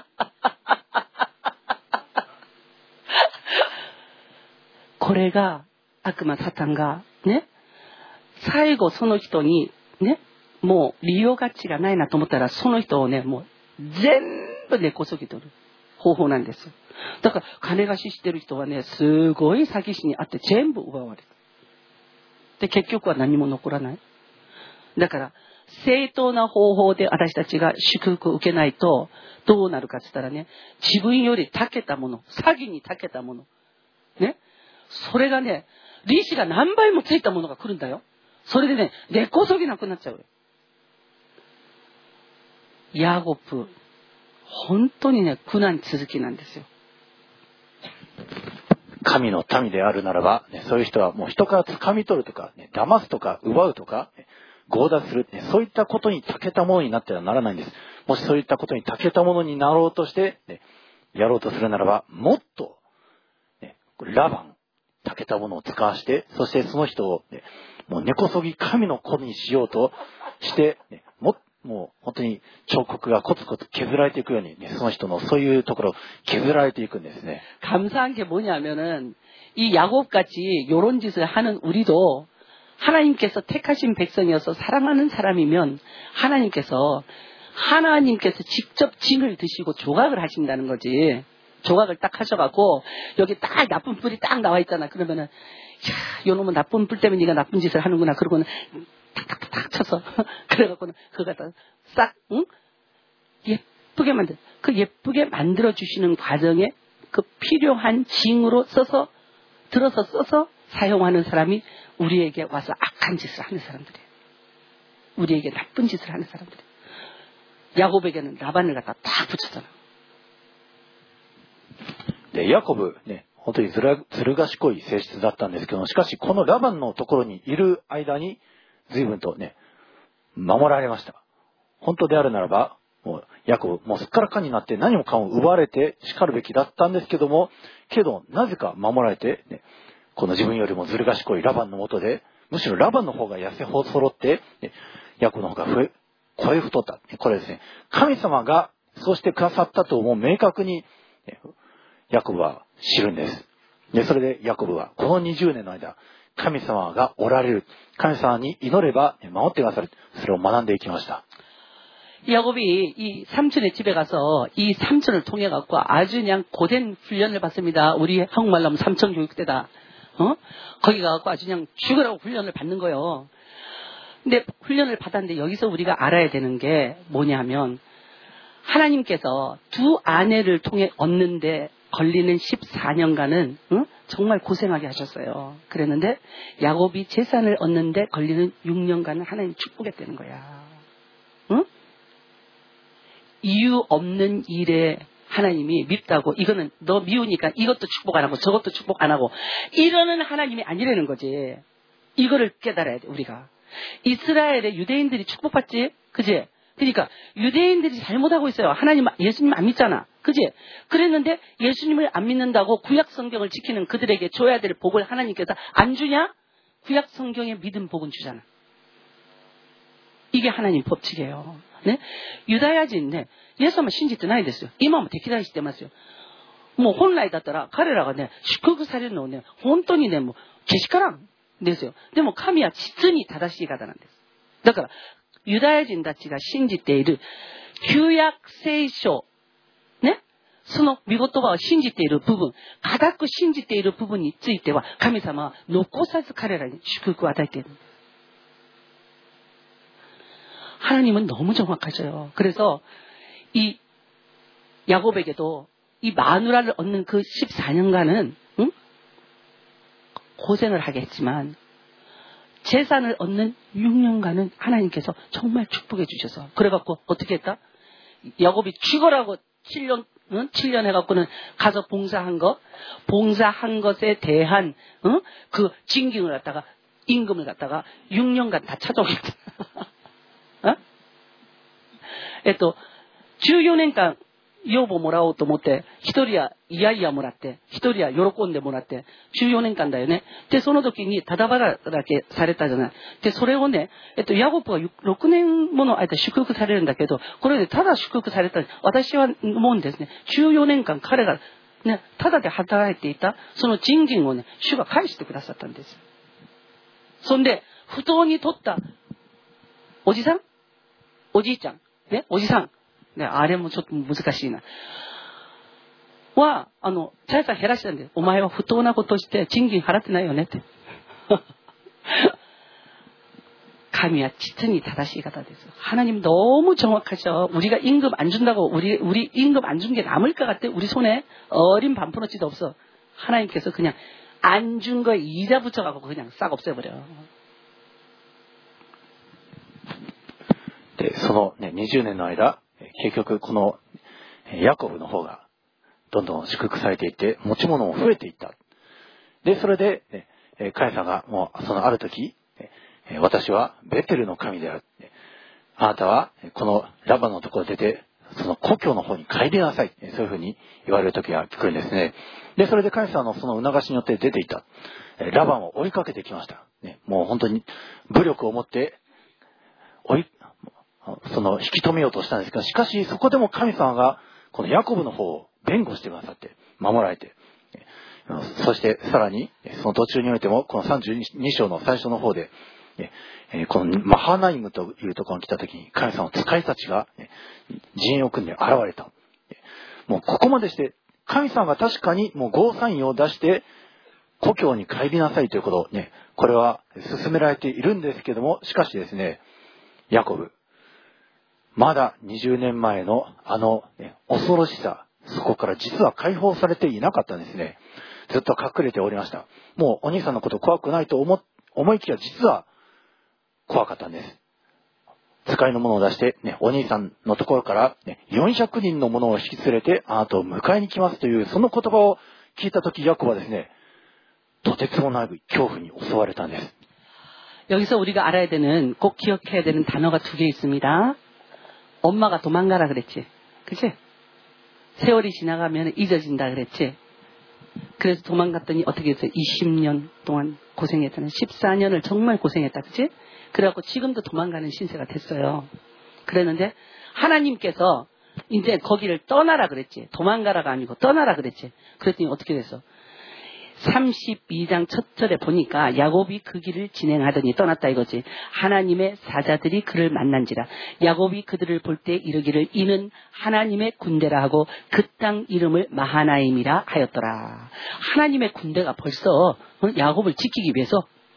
これが悪魔サタンがね、最後その人にね、もう利用価値がないなと思ったら、その人をね、もう全部根こそぎ取る方法なんですよ。だから金貸ししてる人はね、すごい詐欺師にあって全部奪われる。で、結局は何も残らない。だから正当な方法で私たちが祝福を受けないとどうなるかって言ったらね、自分より長けたもの、詐欺に長けたものね、それがね、利子が何倍もついたものが来るんだよ。それでね、根こそぎなくなっちゃうよ。 ヤコブ、本当にね、苦難続きなんですよ。 神の民であるならば、ね、そういう人はもう人から掴み取るとか、ね、騙すとか奪うとか、ね、強奪する、ね、そういったことに長けたものになってはならないんです。もしそういったことに長けたものになろうとして、ね、やろうとするならば、もっと、ね、ラバン、長けたものを使わして、そしてその人を、ね、もう根こそぎ神の子にしようとして、ね、ももう本当に彫刻がコツコツ削られていくように、ね、その人のそういうところを削られていくんですね。 감사한 게 뭐냐면은 이 야곱같이 요런 짓을 하는 우리도 하나님께서 택하신 백성이어서 사랑하는 사람이면 하나님께서 하나님께서 직접 징을 드시고 조각을 하신다는 거지. 조각을 딱 하셔갖고 여기 딱 나쁜 뿔이 딱 나와 있잖아. 그러면은 야, 요놈은 나쁜 뿔 때문에 네가 나쁜 짓을 하는구나. 그러고는 탁탁탁 쳐서 그래갖고는 그거 갖다 싹 응? 예쁘게 만들 그 예쁘게 만들어 주시는 과정에 그 필요한 징으로 써서 들어서 써서 사용하는 사람이 우리에게 와서 악한 짓을 하는 사람들이에요. 우리에게 나쁜 짓을 하는 사람들이에요. 야곱에게는 라반을 갖다 딱 붙였잖아. で、ヤコブ、ね、本当にずら、ずる賢い性質だったんですけど、しかしこのラバンのところにいる間に、随分とね、守られました。本当であるならば、もう、ヤコブ、もうすっからかんになって何もかも奪われて叱るべきだったんですけども、けど、なぜか守られて、ね、この自分よりもずる賢いラバンのもとで、むしろラバンの方が痩せほ揃って、ね、ヤコブの方が増え、声太った。これですね、神様がそうしてくださったともう明確に、ね、ヤコブは知るんです。で、それでヤコブはこのにじゅうねんの間、神様がおられる。神様に祈れば守ってくださる。それを学んでいきました。 야곱이 이 삼촌의 집에 가서 이 삼촌을 통해 갖고 아주 그냥 고된 훈련을 받습니다. 우리 한국말로 하면 삼촌 교육대다. 어? 거기 가갖고 아주 그냥 죽으라고 훈련을 받는 거예요. 근데 훈련을 받았는데 여기서 우리가 알아야 되는 게 뭐냐면 하나님께서 두 아내를 통해 얻는데 걸리는 십사 년간은 응? 정말 고생하게 하셨어요. 그랬는데 야곱이 재산을 얻는데 걸리는 육 년간은 하나님 축복했다는 거야. 응? 이유 없는 일에 하나님이 밉다고 이거는 너 미우니까 이것도 축복 안 하고 저것도 축복 안 하고 이러는 하나님이 아니라는 거지. 이거를 깨달아야 돼 우리가. 이스라엘의 유대인들이 축복받지? 그지? 그러니까 유대인들이 잘못하고 있어요. 하나님 예수님 안 믿잖아. 그지? 그랬는데 예수님을 안 믿는다고 구약 성경을 지키는 그들에게 줘야 될 복을 하나님께서 안 주냐? 구약 성경의 믿음 복은 주잖아. 이게 하나님 법칙이에요. 네? ユダヤ人ね、イエス様信じてないですよ。今も敵対してますよ。もう本来だったら彼らがね、祝福されるのをね、本当にね、もうけしからんですよ。でも神は実に正しい方なんです。だから、ユダヤ人たちが信じている旧約聖書、ね、その御言葉を信じている部分、固く信じている部分については、神様は残さず彼らに祝福を与えている。 하나님은 너무 정확하셔요. 그래서 이 야곱에게도 이 마누라를 얻는 그 십사 년간은 응? 고생을 하겠지만 재산을 얻는 육 년간은 하나님께서 정말 축복해 주셔서 그래갖고 어떻게 했다? 야곱이 죽어라고 칠 년, 응? 칠 년 해갖고는 가서 봉사한 거, 봉사한 것에 대한 응? 그 징징을 갖다가 임금을 갖다가 육 년간 다 찾아오겠다. えっと、じゅうよねんかん養母もらおうと思って、一人はいやいやもらって、一人は喜んでもらって、じゅうよねんかんだよね。で、その時にただ働きされたじゃない。で、それをね、えっと、ヤコブはろくねんもの間祝福されるんだけど、これでただ祝福された。私は思うんですね。じゅうよねんかん彼がね、ただで働いていた、その賃金をね、主が返してくださったんですよ。そんで、不当に取った、おじさんおじいちゃんね、おじさん。ね、あれもちょっと難しいな。は、あの、財産減らしたんで、お前は不当なことをして賃金払ってないよねって。神は実に正しい方です。하나님 너무 정확하셔. 우리가 임금 안 준다고 우리 우리 임금 안 준 게 남을 것 같아? 우리 손에 어린 반푼어치도 없어. 하나님께서 그냥 안 준 거에 이자 붙여갖고 그냥 싹 없애버려. で、その、ね、にじゅうねんの間、 結局このヤコブの方がどんどん祝福されていって、持ち物も増えていった。で、それで、神様がもうそのある時、私はベテルの神である。あなたはこのラバのところを出て、その故郷の方に帰りなさい。そういうふうに言われる時が来るんですね。で、それで神様のその促しによって出ていた。ラバンを追いかけてきました。もう本当に武力を持って追い、その引き止めようとしたんですが、しかしそこでも神様がこのヤコブの方を弁護してくださって、守られて、そしてさらにその途中においてもこのさんじゅうに章の最初の方で、このマハナイムというところに来た時に神様の使いたちが陣営を組んで現れた。もうここまでして神様が確かにもうゴーサインを出して故郷に帰りなさいということをね、これは進められているんですけども、しかしですね、ヤコブ、まだにじゅうねんまえのあの、ね、恐ろしさ、そこから実は解放されていなかったんですね。ずっと隠れておりました。もうお兄さんのこと怖くないと思、思いきや実は怖かったんです。使いのものを出して、ね、お兄さんのところから、ね、よんひゃくにんの者を引き連れてあなたを迎えに来ますというその言葉を聞いたとき、ヤコブはですね、とてつもない恐怖に襲われたんです。 여기서 우리가 알아야 되는, 꼭 기억해야 되는 단어가 두 개 있습니다. 엄마가 도망가라 그랬지. 그치? 세월이 지나가면 잊어진다 그랬지. 그래서 도망갔더니 어떻게 했어요? 이십 년 동안 고생했잖아요. 십사 년을 정말 고생했다. 그치? 그래갖고 지금도 도망가는 신세가 됐어요. 그랬는데 하나님께서 이제 거기를 떠나라 그랬지. 도망가라가 아니고 떠나라 그랬지. 그랬더니 어떻게 됐어? 삼십이 장 첫 절에 보니까 야곱이 그 길을 진행하더니 떠났다 이거지. 하나님의 사자들이 그를 만난지라. 야곱이 그들을 볼 때 이르기를 이는 하나님의 군대라 하고 그 땅 이름을 마하나임이라 하였더라. 하나님의 군대가 벌써 야곱을 지키기 위해서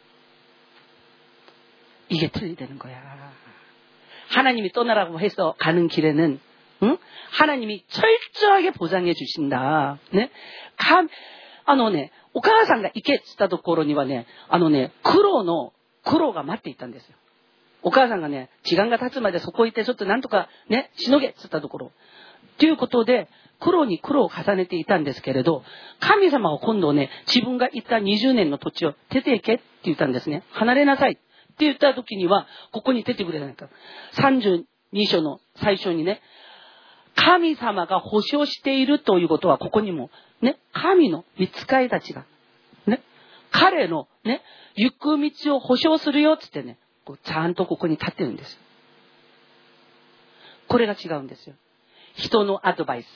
이게 틀리다는 거야. 하나님이 떠나라고 해서 가는 길에는 응? 하나님이 철저하게 보장해 주신다. 네? 감, あのね、お母さんが行けって言ったところにはね、あのね、苦労の、苦労が待っていたんですよ。お母さんがね、時間が経つまでそこ行ってちょっとなんとかね、しのげって言ったところ。ということで、苦労に苦労を重ねていたんですけれど、神様が今度ね、自分が行ったにじゅうねんの土地を出て行けって言ったんですね。離れなさいって言った時には、ここに出てくれないか。さんじゅうに章の最初にね、神様が保証しているということはここにもね、神の御使いたちがね、彼のね、行く道を保証するよって言ってね、こうちゃんとここに立ってるんです。これが違うんですよ。人のアドバイス。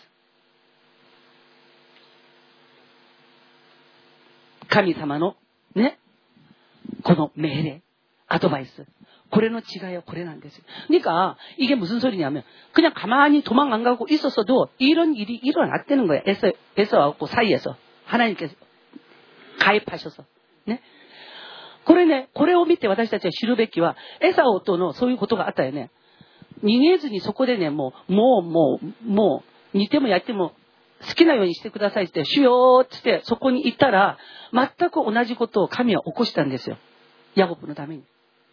神様のね、この命令、アドバイス。これの違いはこれなんですよ。그러니까 이게 무슨 소리냐면 그냥 가만히 도망 안 가고 있었어도 이런 일이 일어났다는 거예요. 에서 에서하고 사이에서 하나님께서 가입하셔서. 네. これね、これを見て私たちは知るべきはエサオとのそういうことがあったよね。逃げずにそこでね、もうもうもうもう似てもやっても好きなようにしてくださいって主よーってそこに行ったら全く同じことを神は起こしたんですよ。ヤコブのために。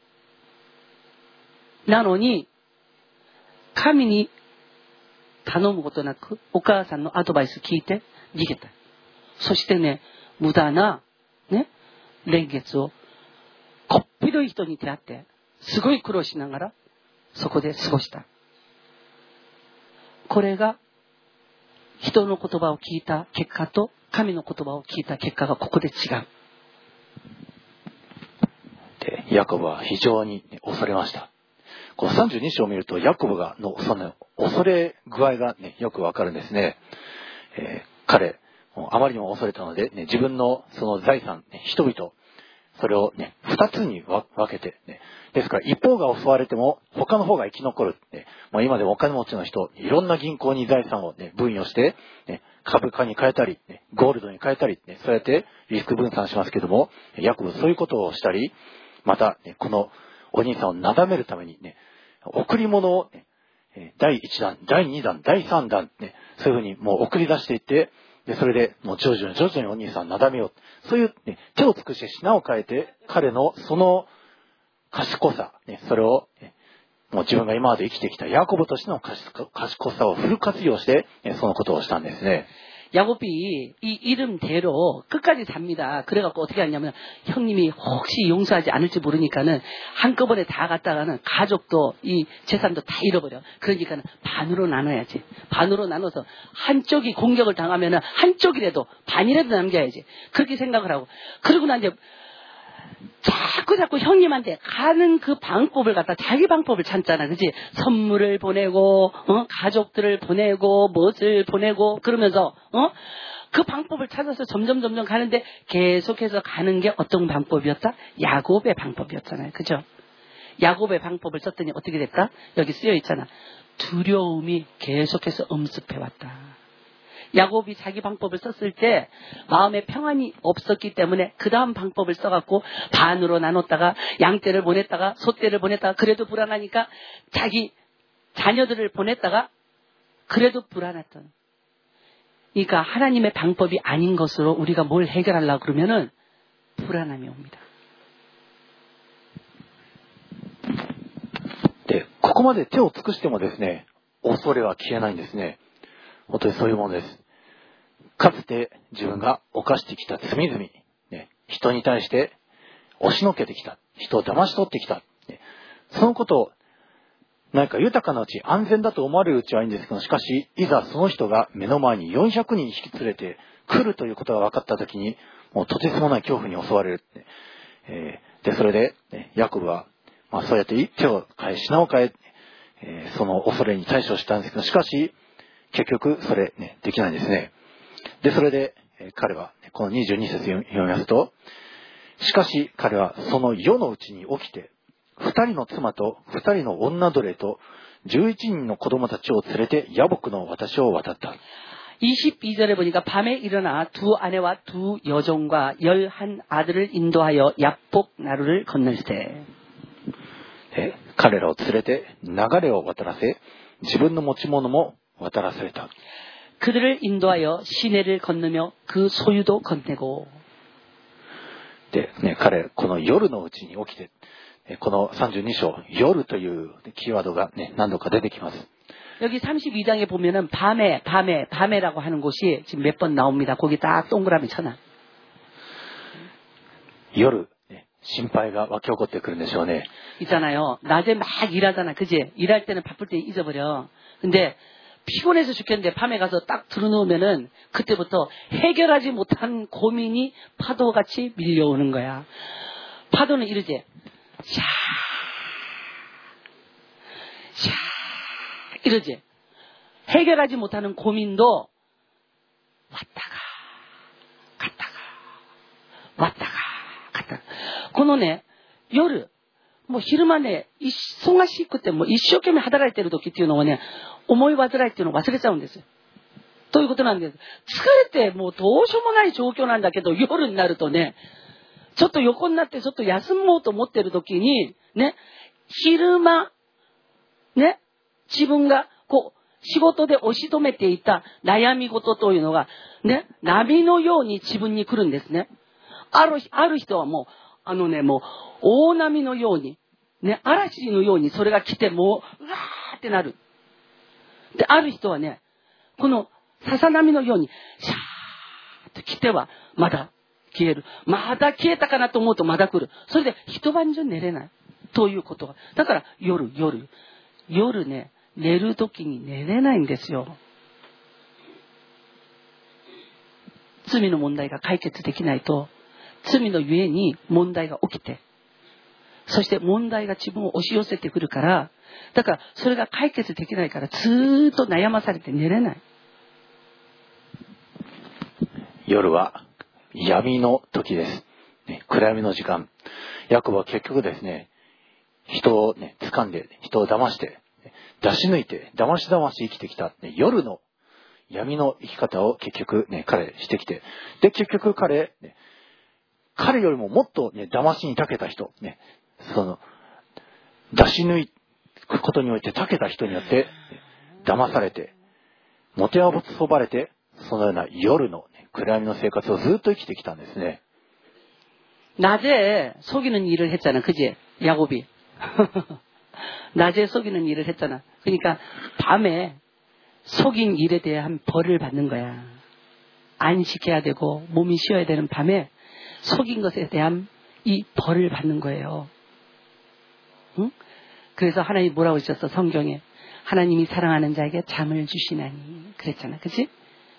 なのに、神に頼むことなく、お母さんのアドバイス聞いて逃げた。そしてね、無駄な、ね、年月を、こっぴどい人に出会って、すごい苦労しながら、そこで過ごした。これが、人の言葉を聞いた結果と、神の言葉を聞いた結果がここで違う。 で、ヤコブは非常に恐れました。このさんじゅうに章を見るとヤコブがのその恐れ具合が、ね、よくわかるんですね。えー、彼あまりにも恐れたので、ね、自分のその財産、ね、人々それをね二つに分けて、ね、ですから一方が襲われても他の方が生き残る、ね、もう今でもお金持ちの人いろんな銀行に財産を、ね、分与して、ね、株価に変えたり、ね、ゴールドに変えたり、ね、そうやってリスク分散しますけども、ヤコブそういうことをしたり、また、ね、このお兄さんをなだめるためにね、贈り物を、ね、だいいち弾、だいに弾、だいさん弾、ね、そういうふうにもう送り出していって、でそれでもう徐々に徐々にお兄さんをなだめよう。そういう、ね、手を尽くして品を変えて、彼のその賢さ、ね、それを、ね、 もう自分が今まで生きてきたヤコブとしての賢さをフル活用して、そのことをしたんですね。 야곱이 이 이름대로 끝까지 삽니다. 그래갖고 어떻게 하냐면 형님이 혹시 용서하지 않을지 모르니까는 한꺼번에 다 갖다가는 가족도 이 재산도 다 잃어버려. 그러니까는 반으로 나눠야지. 반으로 나눠서 한쪽이 공격을 당하면은 한쪽이라도 반이라도 남겨야지. 그렇게 생각을 하고 그러고 난 이제 자꾸 자꾸 형님한테 가는 그 방법을 갖다 자기 방법을 찾잖아, 그치? 선물을 보내고, 어? 가족들을 보내고, 무엇을 보내고, 그러면서, 어? 그 방법을 찾아서 점점 점점 가는데 계속해서 가는 게 어떤 방법이었다? 야곱의 방법이었잖아요, 그죠? 야곱의 방법을 썼더니 어떻게 됐다? 여기 쓰여 있잖아. 두려움이 계속해서 엄습해왔다. 야곱이 자기 방법을 썼을 때 마음에 평안이 없었기 때문에 그 다음 방법을 써갖고 반으로 나눴다가 양떼를 보냈다가 소떼를 보냈다가 그래도 불안하니까 자기 자녀들을 보냈다가 그래도 불안했던. 그러니까 하나님의 방법이 아닌 것으로 우리가 뭘 해결하려고 그러면은 불안함이 옵니다. で、ここまで手を尽くしてもですね、恐れは消えないんですね。本当にそういうものです。かつて自分が犯してきた罪々、ね、人に対して押しのけてきた、人を騙し取ってきた、ね、そのことを何か豊かなうち、安全だと思われるうちはいいんですけど、しかしいざその人が目の前によんひゃくにん引き連れて来るということが分かったときに、もうとてつもない恐怖に襲われる、ねえー、でそれで、ね、ヤコブは、まあ、そうやって手を変え品を変え、えー、その恐れに対処したんですけど、しかし結局それ、ね、できないんですね。でそれで、えー、彼はこのにじゅうに節読みますと、しかし彼はその夜のうちに起きて二人の妻と二人の女奴隷と十一人の子供たちを連れてヤボクの渡を渡った。 이십이 절에 보니까 밤에 일어나 두 아내와 두 여종과 열한 아들을 인도하여 야복 나루를 건널세. 彼らを連れて流れを渡らせ、自分の持ち物も渡らされた。 그들을 인도하여 시내를 건너며 그 소유도 건네고. でね、彼この夜のうちに起きて、このさんじゅうに章夜というキーワードがね何度か出てきます。 여기 삼십이 장에 보면은 밤에 밤에 밤에라고 하는 곳이 지금 몇 번 나옵니다. 거기 딱 동그라미 쳐놔. 夜心配が湧き起こってくるんでしょうね。 있잖아요. 낮에 막 일하잖아, 그지? 일할 때는 바쁠 때 잊어버려. 근데 피곤해서 죽겠는데 밤에 가서 딱 들어놓으면은 그때부터 해결하지 못한 고민이 파도같이 밀려오는 거야. 파도는 이러지. 샤, 샤, 이러지. 해결하지 못하는 고민도 왔다가 갔다가 왔다가 갔다가. このね、夜もう昼間ね、忙しくても一生懸命働いてる時っていうのはね、思い煩いっていうのを忘れちゃうんです。ということなんです。疲れてもうどうしようもない状況なんだけど、夜になるとね、ちょっと横になってちょっと休もうと思ってる時に、ね、昼間、ね、自分がこう、仕事で押し止めていた悩み事というのが、ね、波のように自分に来るんですね。ある、ある人はもう、あのね、もう、大波のように、ね、嵐のようにそれが来て、もう、うわーってなる。で、ある人はね、この、ささ波のように、シャーって来ては、まだ消える。まだ消えたかなと思うとまだ来る。それで、一晩中寝れない。ということが。だから、夜、夜。夜ね、寝るときに寝れないんですよ。罪の問題が解決できないと、罪のゆえに問題が起きて、そして問題が自分を押し寄せてくるから、だからそれが解決できないからずーっと悩まされて寝れない。 夜は闇の時です、ね、暗闇の時間。ヤコブは結局ですね、人をね掴んで、人を騙して、出し抜いて、騙し騙し生きてきた、ね、夜の闇の生き方を結局ね彼してきて、で結局彼、ね、彼よりももっとね騙しに長けた人、ね、その出し抜くことにおいて長けた人によって、ね、騙されて、もてあそばれて、そのような夜の、ね、暗闇の生活をずっと生きてきたんですね。 낮에 속이는 일을 했잖아, 그지? 야곱이. 낮에 속이는 일을 했잖아. 그러니까 밤에 속인 일에 대한 벌을 받는 거야. 안식해야 되고 몸이 쉬어야 되는 밤에 속인 것에 대한 이 벌을 받는 거예요. 응? 그래서 하나님이 뭐라고 하셨어? 성경에 하나님이 사랑하는 자에게 잠을 주시나니 그랬잖아. 그치?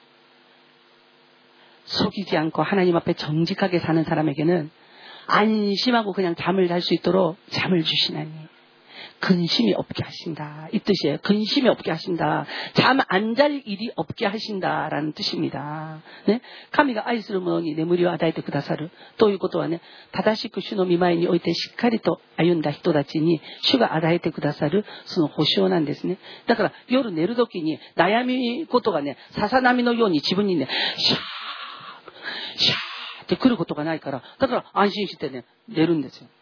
속이지 않고 하나님 앞에 정직하게 사는 사람에게는 안심하고 그냥 잠을 잘 수 있도록 잠을 주시나니 근심이 없게 하신다. 이 뜻이에요. 근심이 없게 하신다. 잠 안 잘 일이 없게 하신다라는 뜻입니다. 네?神が愛する者に眠りを与えてくださるということはね、正しく主の御前においてしっかりと歩んだ人たちに主が与えてくださるその保証なんですね。だから夜寝るときに悩み事がね、ささ波のように自分にね、シャーシャーって来ることがないから、だから安心してね、寝るんですよ。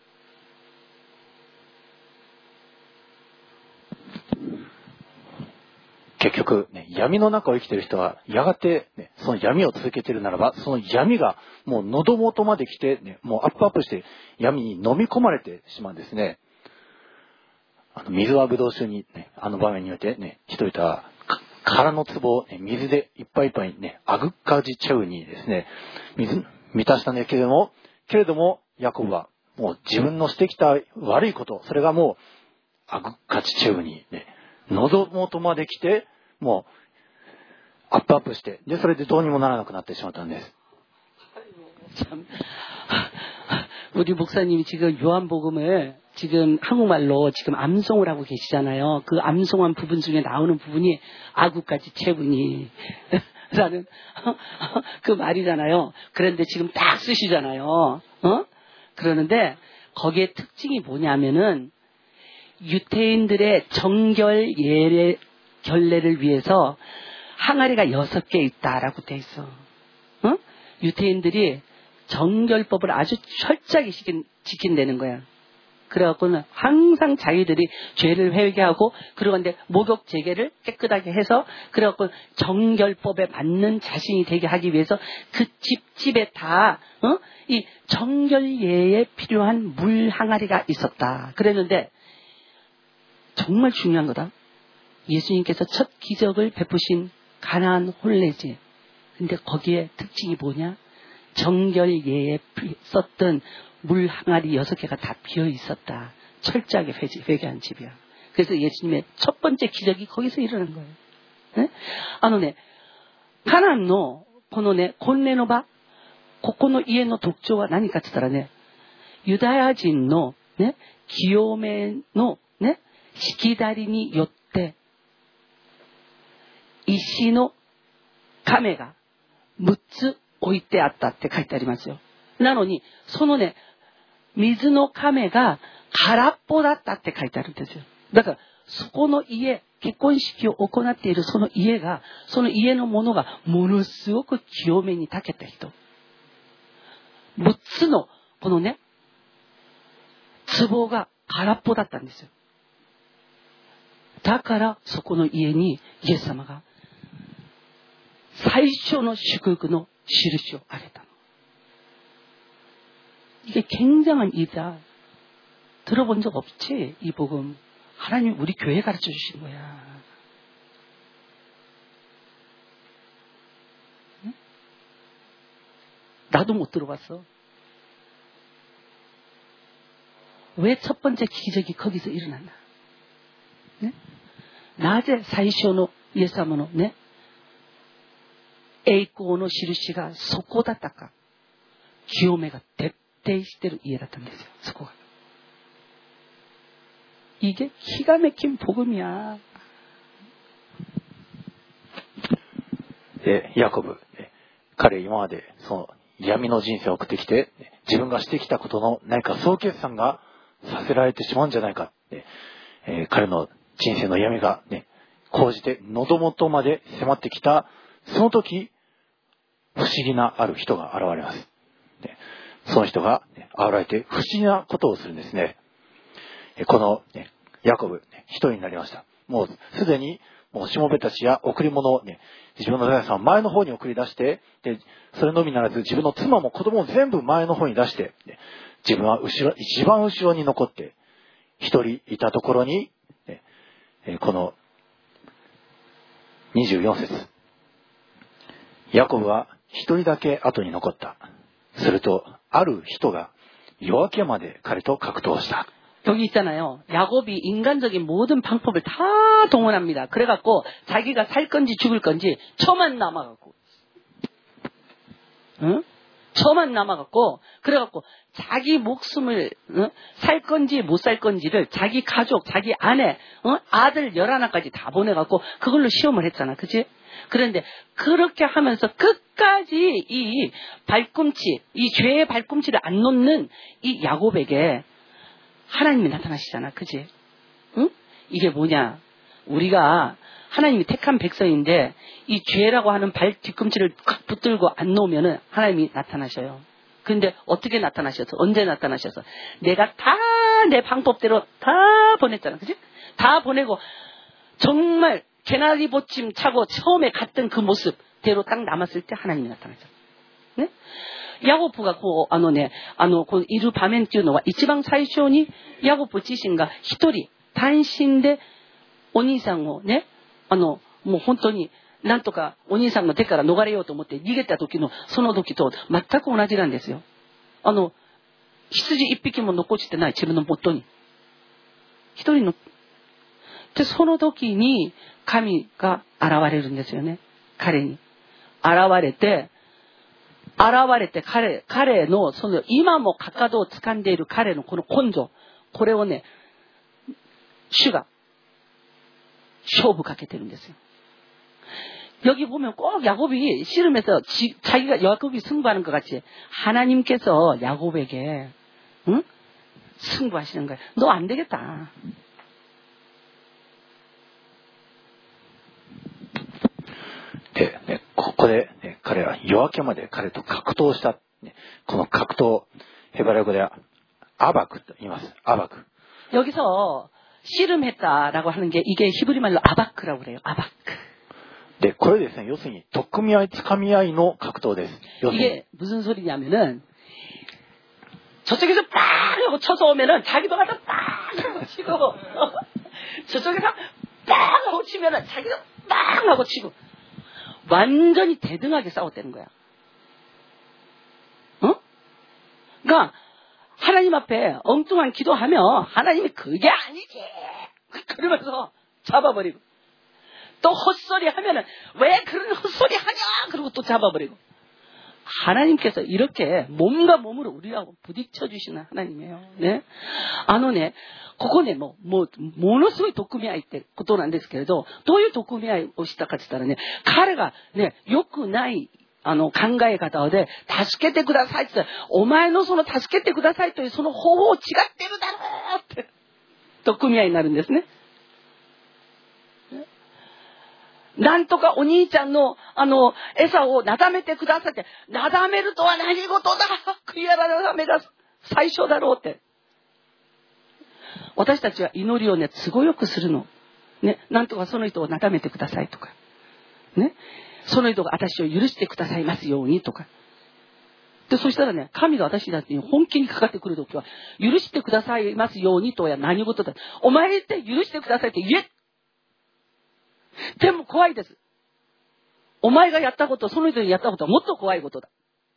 結局、ね、闇の中を生きている人はやがて、ね、その闇を続けているならば、その闇がもう喉元まで来て、ね、もうアップアップして闇に飲み込まれてしまうんですね。あの水はブドウ酒に、ね、あの場面において、ね、人々は空の壺を、ね、水でいっぱいいっぱいにね、あぐっかじちゃうにですね、水満たしたんだけれども、けれどもヤコブはもう自分のしてきた悪いこと、それがもうあぐっかじちゃうにね、喉元まで来て、もうアップアップして、でそれでどうにもならなくなってしまったんです。 우리 목사님이 지금 요한복음을 지금 한국말로 지금 암송을 하고 계시잖아요. 그 암송한 부분 중에 나오는 부분이 아구까지 채우니 라는 그 말이잖아요. 그런데 지금 딱 쓰시잖아요. 어? 그러는데 거기에 특징이 뭐냐면은 유태인들의 정결 예례 결례를 위해서 항아리가 여섯 개 있다라고 돼 있어. 어? 유태인들이 정결법을 아주 철저하게 지킨, 지킨다는 거야. 그래갖고는 항상 자기들이 죄를 회개하고 그러는데 목욕 재개를 깨끗하게 해서 그래갖고 정결법에 맞는 자신이 되게 하기 위해서 그 집집에 다 어? 이 정결예에 필요한 물 항아리가 있었다. 그랬는데 정말 중요한 거다. 예수님께서 첫 기적을 베푸신 가나안 혼례제. 근데 거기에 특징이 뭐냐? 정결예에 썼던 물 항아리 여섯 개가 다 비어 있었다. 철저하게 회개, 회개한 집이야. 그래서 예수님의 첫 번째 기적이 거기서 일어난 거예요. 네? あのね、カナンのこのね、婚礼の場、ここの家の特徴は何かって言ったらね、ユダヤ人のね、清めのね、しきたりによって石の亀がむっつ置いてあったって書いてありますよ。なのにそのね、水の亀が空っぽだったって書いてあるんですよ。だからそこの家、結婚式を行っているその家が、その家のものがものすごく清めに長けた人。むっつのこのね、壺が空っぽだったんですよ。だからそこの家にイエス様が最初の祝福の印をあげたの。 이게 굉장한 일이다. 들어본 적 없지? 이 복음. 하나님이 우리 교회에 가르쳐 주신 거야. 응? 나도 못 들어봤어. 왜 첫 번째 기적이 거기서 일어났나? 네? 낮에 사이쇼노 예사모노 네? 에이코노 시루시가 소코다타까 기요메가 대してる家だったんですよ。そこが。이게 기가 막힌 복음이야. で、ヤコブ、彼今までその闇の人生を送ってきて、自分がしてきたことの何か総決算がさせられてしまうんじゃないかって、えー、彼の人生の闇がね、講じて喉元まで迫ってきた、その時、不思議なある人が現れます。でその人が現れて不思議なことをするんですね。このヤコブ一人になりました。もうすでにもうしもべたちや贈り物を、ね、自分の財産を前の方に送り出して、でそれのみならず自分の妻も子供も全部前の方に出して、自分は後ろ一番後ろに残って一人いたところにこのにじゅうよん節、ヤコブは一人だけ後に残った。するとある人が夜明けまで彼と格闘した。 여기 있잖아요. 야곱이 인간적인 모든 방법을 다 동원합니다. 그래갖고 자기가 살 건지 죽을 건지 저만 남아갖고, 응? 저만 남아갖고, 그래갖고 자기 목숨을, 응? 살 건지 못 살 건지를 자기 가족, 자기 아내, 응? 아들 열하나까지 다 보내갖고 그걸로 시험을 했잖아, 그치? 그런데 그렇게 하면서 끝까지 이 발꿈치, 이 죄의 발꿈치를 안 놓는 이 야곱에게 하나님이 나타나시잖아, 그치? 응? 이게 뭐냐? 우리가 하나님이 택한 백성인데 이 죄라고 하는 발 뒤꿈치를 꽉 붙들고 안 놓으면은 하나님이 나타나셔요. 근데 어떻게 나타나셔서? 언제 나타나셔서? 내가 다 내 방법대로 다 보냈잖아, 그치? 다 보내고 정말 개나리 보침 차고 처음에 갔던 그 모습대로 딱 남았을 때 하나님이 나타나죠. 네? ヤコブがこう、あのね、あの、こういる場面っていうのは一番最初にヤコブ自身が一人単身でお兄さんをね、あの、もう本当になんとかお兄さんの手から逃れようと思って逃げた時のその時と全く同じなんですよ。あの、羊一匹も残してない自分の元に。一人の。で、その時に神が現れるんですよね。彼に。現れて、現れて彼、彼のその今もかかとを掴んでいる彼のこの根性、これをね、主が勝負かけてるんですよ。 여기 보면 꼭 야곱이 씨름에서 지, 자기가 야곱이 승부하는 것 같이 하나님께서 야곱에게 응? 승부하시는 거예요. 너 안 되겠다. で、ね、ここで、ね、彼は夜明けまで彼と格闘した、ね、この格闘、ヘブライ語ではアバクと言います。アバク。 여기서 씨름했다라고 하는 게 이게 히브리 말로 아바크라고 그래요. 아바크. で、これですね、要するに取っ組み合い、掴み合いの格闘です。 이게 무슨 소리냐면은 저쪽에서 빵 하고 쳐서 오면은 자기도 가서 빵 하고 치고 저쪽에서 빵 하고 치면은 자기도 빵 하고 치고 완전히 대등하게 싸웠다는 거야. 어? 그러니까 하나님 앞에 엉뚱한 기도하면 하나님이 그게 아니지 그러면서 잡아버리고 또 헛소리 하면은 왜 그런 헛소리 하냐 그러고 또 잡아버리고 하나님께서 이렇게 몸과 몸으로 우리하고 부딪혀 주시는 하나님이에요. 네. あのね、ここね、もう、もう、ものすごい取っ組み合いってことなんですけれど、どういう取っ組み合いをしたかって言ったらね、彼がね、良くないあの考え方で、助けてくださいって言ったら、お前のその助けてくださいというその方法違ってるだろうって、取っ組み合いになるんですね。なんとかお兄ちゃんの、あの、餌をなだめてくださいって、なだめるとは何事だ悔い改めが最初だろうって。私たちは祈りをね、都合よくするの。ね、なんとかその人をなだめてくださいとか。ね、その人が私を許してくださいますようにとか。で、そしたらね、神が私たちに本気にかかってくるときは、許してくださいますようにとは何事だ。お前って許してくださいって言え。でも怖いです。お前がやったこと、その人にやったことはもっと怖いことだ。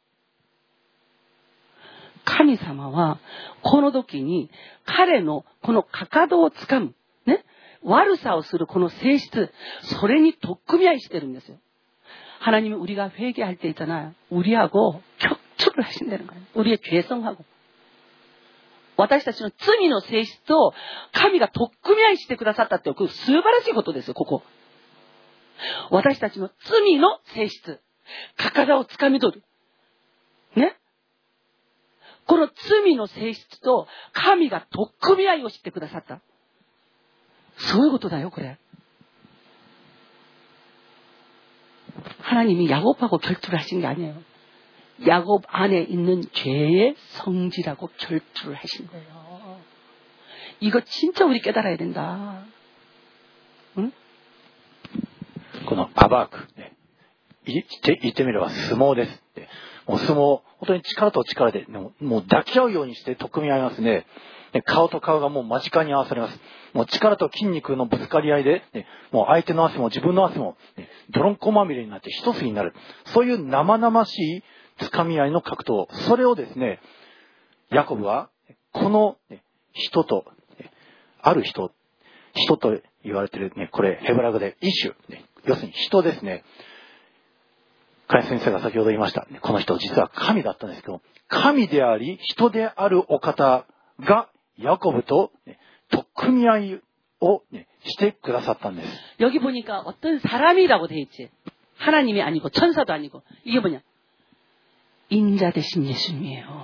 神様はこの時に彼のこのかかとをつかむ、ね、悪さをするこの性質、それに取っ組み合いしてるんですよ。하나님이 우리가 회개할 때 있잖아요. 우리하고 격투를 하신다는 거예요. 우리의 죄성하고. 私たちの罪の性質と神が取っ組み合いしてくださったっていう素晴らしいことですよ、ここ。私たちの罪の性質、かかとをつかみ取る。ね。この罪の性質と神が取っ組み合いをしてくださった。そういうことだよ、これ。하나님이 야곱하고 결투를 하신 게 아니에요. 야곱 안에 있는 죄의 성질하고 결투를 하신 거예요. 이거 진짜 우리 깨달아야 된다. 응? このアバーク、ね、言って言ってみれば相撲ですって。もう相撲、本当に力と力で、もう抱き合うようにして取っ組み合いますね。 顔と顔がもう間近に合わされます。もう力と筋肉のぶつかり合いで、ね、もう相手の汗も自分の汗も、ね、泥んこまみれになって一つになる。そういう生々しい掴み合いの格闘。それをですね、ヤコブは、この人と、ある人、人と言われている、ね、これヘブラ語でイシュ、ね、要するに人ですね。カイ先生が先ほど言いました。この人実は神だったんですけど、神であり人であるお方がヤコブと、ね、取っ組み合いを、ね、してくださったんです。 여기 보니까 어떤 사람이라고 돼 있지. 하나님이 아니고 천사도 아니고 이게 뭐냐? 인자 되신 예수님이에요.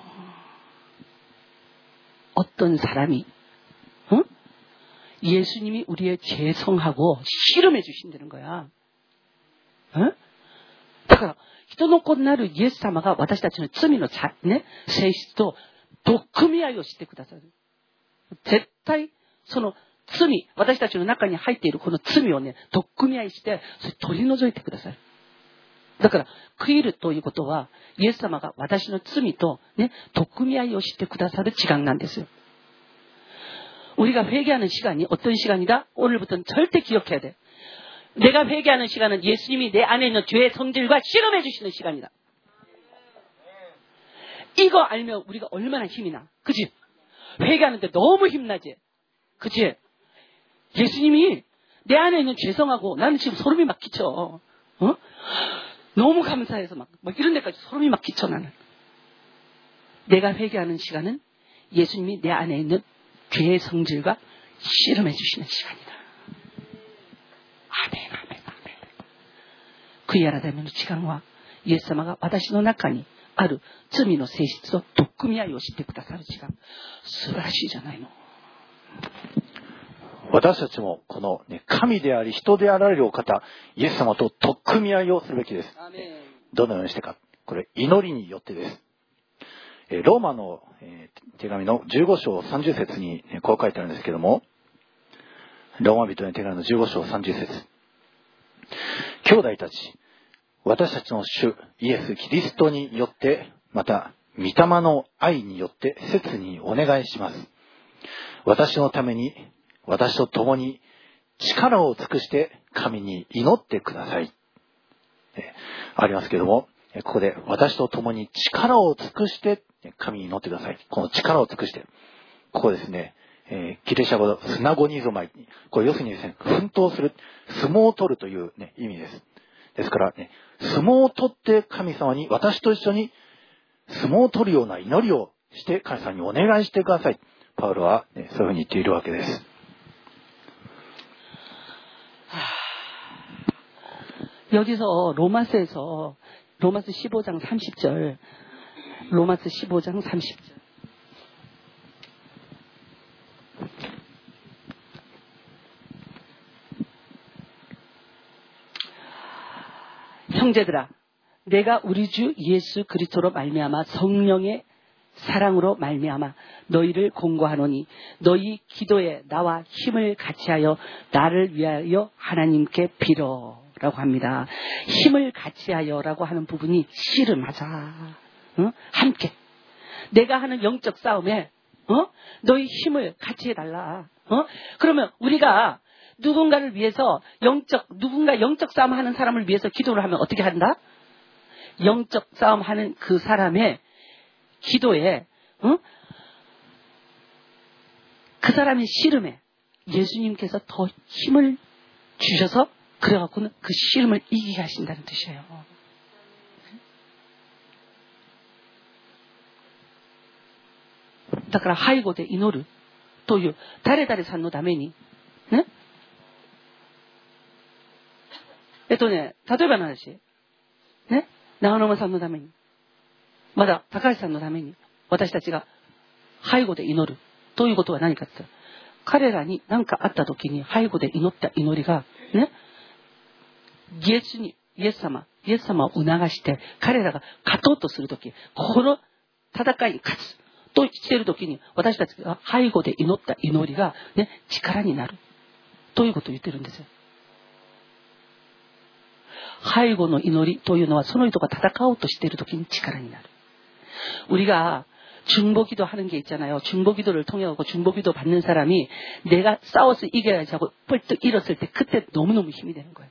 어떤 사람이, 어? 예수님이 우리의 죄성하고 씨름해 주신다는 거야. 어? だから人の子になるイエス様が私たちの罪のね、性質と取っ組み合いをしてくださる。絶対その罪、私たちの中に入っているこの罪をね、取っ組み合いしてそれ取り除いてくださる。だから悔いるということはイエス様が私の罪とね、取っ組み合いをしてくださる時間なんですよ。 우리가 회개하는 시간이 어떤 시간이다? 오늘부터는 절대 기억해야 돼. 내가 회개하는 시간은 예수님이 내 안에 있는 죄의 성질과 실험해 주시는 시간이다. 이거 알면 우리가 얼마나 힘이 나. 그치? 회개하는데 너무 힘나지? 그치? 예수님이 내 안에 있는 죄성하고 나는 지금 소름이 막 끼쳐. 어? 너무 감사해서 막, 막 이런 데까지 소름이 막 끼쳐 나는. 내가 회개하는 시간은 예수님이 내 안에 있는 죄의 성질과 실험해 주시는 시간이다. 아멘, 아멘, 아멘. 悔い改めの時間はイエス様が私の中にある罪の性質と取っ組み合いをしてくださる時間。素晴らしいじゃないの。 私たちもこの、ね、神であり人であられるお方イエス様と取っ組み合いをするべきです。どのようにしてか、これ祈りによってです。ローマの手紙のじゅうご章さんじゅう節にこう書いてあるんですけども、ローマ人の手紙のじゅうご章さんじゅう節、兄弟たち、私たちの主イエス・キリストによって、また御霊の愛によって切にお願いします。私のために、私と共に力を尽くして神に祈ってください。ありますけども、ここで私と共に力を尽くして神に祈ってください。この力を尽くして。ここですね、えー、ギリシャ語のスナゴニゾマイ。これ要するにですね、奮闘する、相撲を取るという、ね、意味です。ですから、ね、相撲を取って神様に私と一緒に相撲を取るような祈りをして神様にお願いしてください。パウロは、ね、そういうふうに言っているわけです。 여기서 로마서에서 로마서 십오 장 삼십 절 로마서 십오 장 삼십 절 형제들아 내가 우리 주 예수 그리스도로 말미암아 성령의 사랑으로 말미암아 너희를 공고하노니 너희 기도에 나와 힘을 같이하여 나를 위하여 하나님께 빌어라고 합니다. 힘을 같이하여라고 하는 부분이 씨름하자. 어? 함께. 내가 하는 영적 싸움에 어? 너희 힘을 같이 해달라. 어? 그러면 우리가 누군가를 위해서 영적 누군가 영적 싸움하는 사람을 위해서 기도를 하면 어떻게 한다? 영적 싸움하는 그 사람의 기도에 어? 그 사람의 씨름에 예수님께서 더 힘을 주셔서 그래갖고는 그 씨름을 이기게 하신다는 뜻이에요. だから背後で祈るという誰々さんのためにねえっとね例えばの話ね長野さんのためにまだ高橋さんのために私たちが背後で祈るということは何かって言ったら彼らに何かあった時に背後で祈った祈りがねイエスにイエス様イエス様を促して彼らが勝とうとする時この戦いに勝つとしている時に私たちが背後で祈った祈りが、ね、力になるということを言ってるんですよ。背後の祈りというのはその人が戦おうとしている時に力になる。우리가 중보기도 하는 게 있잖아요. 중보기도를 통해 갖고 중보기도 받는 사람이 내가 싸워서 이겨야지 하고 펄떡 일었을 때 그때 너무너무 힘이 되는 거예요.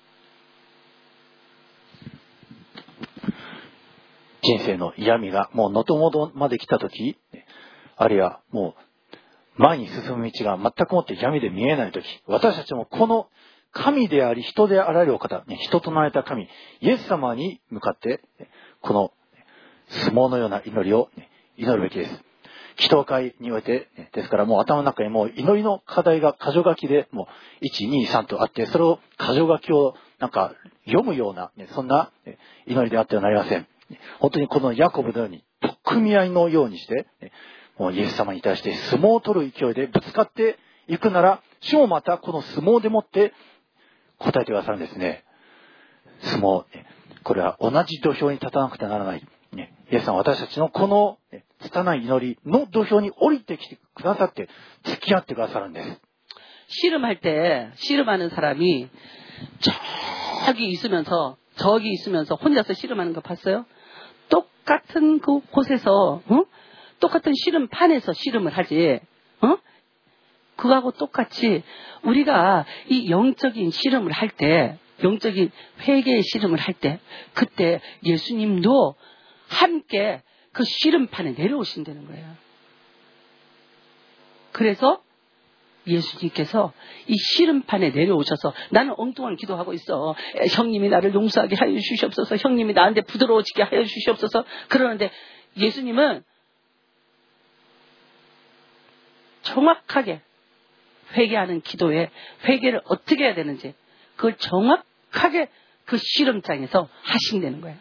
人生の嫌味がもうのともとまで来た時、あるいはもう前に進む道が全くもって闇で見えない時、私たちもこの神であり人であられるお方、人となられた神、イエス様に向かってこの相撲のような祈りを祈るべきです。祈祷会において、ですからもう頭の中にもう祈りの課題が箇条書きでもういち、に、さんとあって、それを箇条書きをなんか読むような、そんな祈りであってはなりません。本当にこのヤコブのように取っ組み合いのようにして、もうイエス様に対して相撲を取る勢いでぶつかっていくなら、主もまたこの相撲でもって答えてくださるんですね。相撲、これは同じ土俵に立たなくてはならない。イエス様は私たちのこの拙い祈りの土俵に降りてきてくださって付き合ってくださるんです。 씨름할 때 씨름하는 사람이 저기 있으면서 저기 있으면서 혼자서 씨름하는 거 봤어요? 똑같은 그 곳에서 어? 똑같은 씨름판에서 씨름을 하지. 어? 그거하고 똑같이 우리가 이 영적인 씨름을 할 때, 영적인 회개의 씨름을 할 때, 그때 예수님도 함께 그 씨름판에 내려오신다는 거예요. 그래서 예수님께서 이 씨름판에 내려오셔서 나는 엉뚱한 기도하고 있어. 형님이 나를 용서하게 하여 주시옵소서. 형님이 나한테 부드러워지게 하여 주시옵소서. 그러는데 예수님은 정확하게 회개하는 기도에 회개를 어떻게 해야 되는지 그걸 정확하게 그 씨름장에서 하신다는 거예요.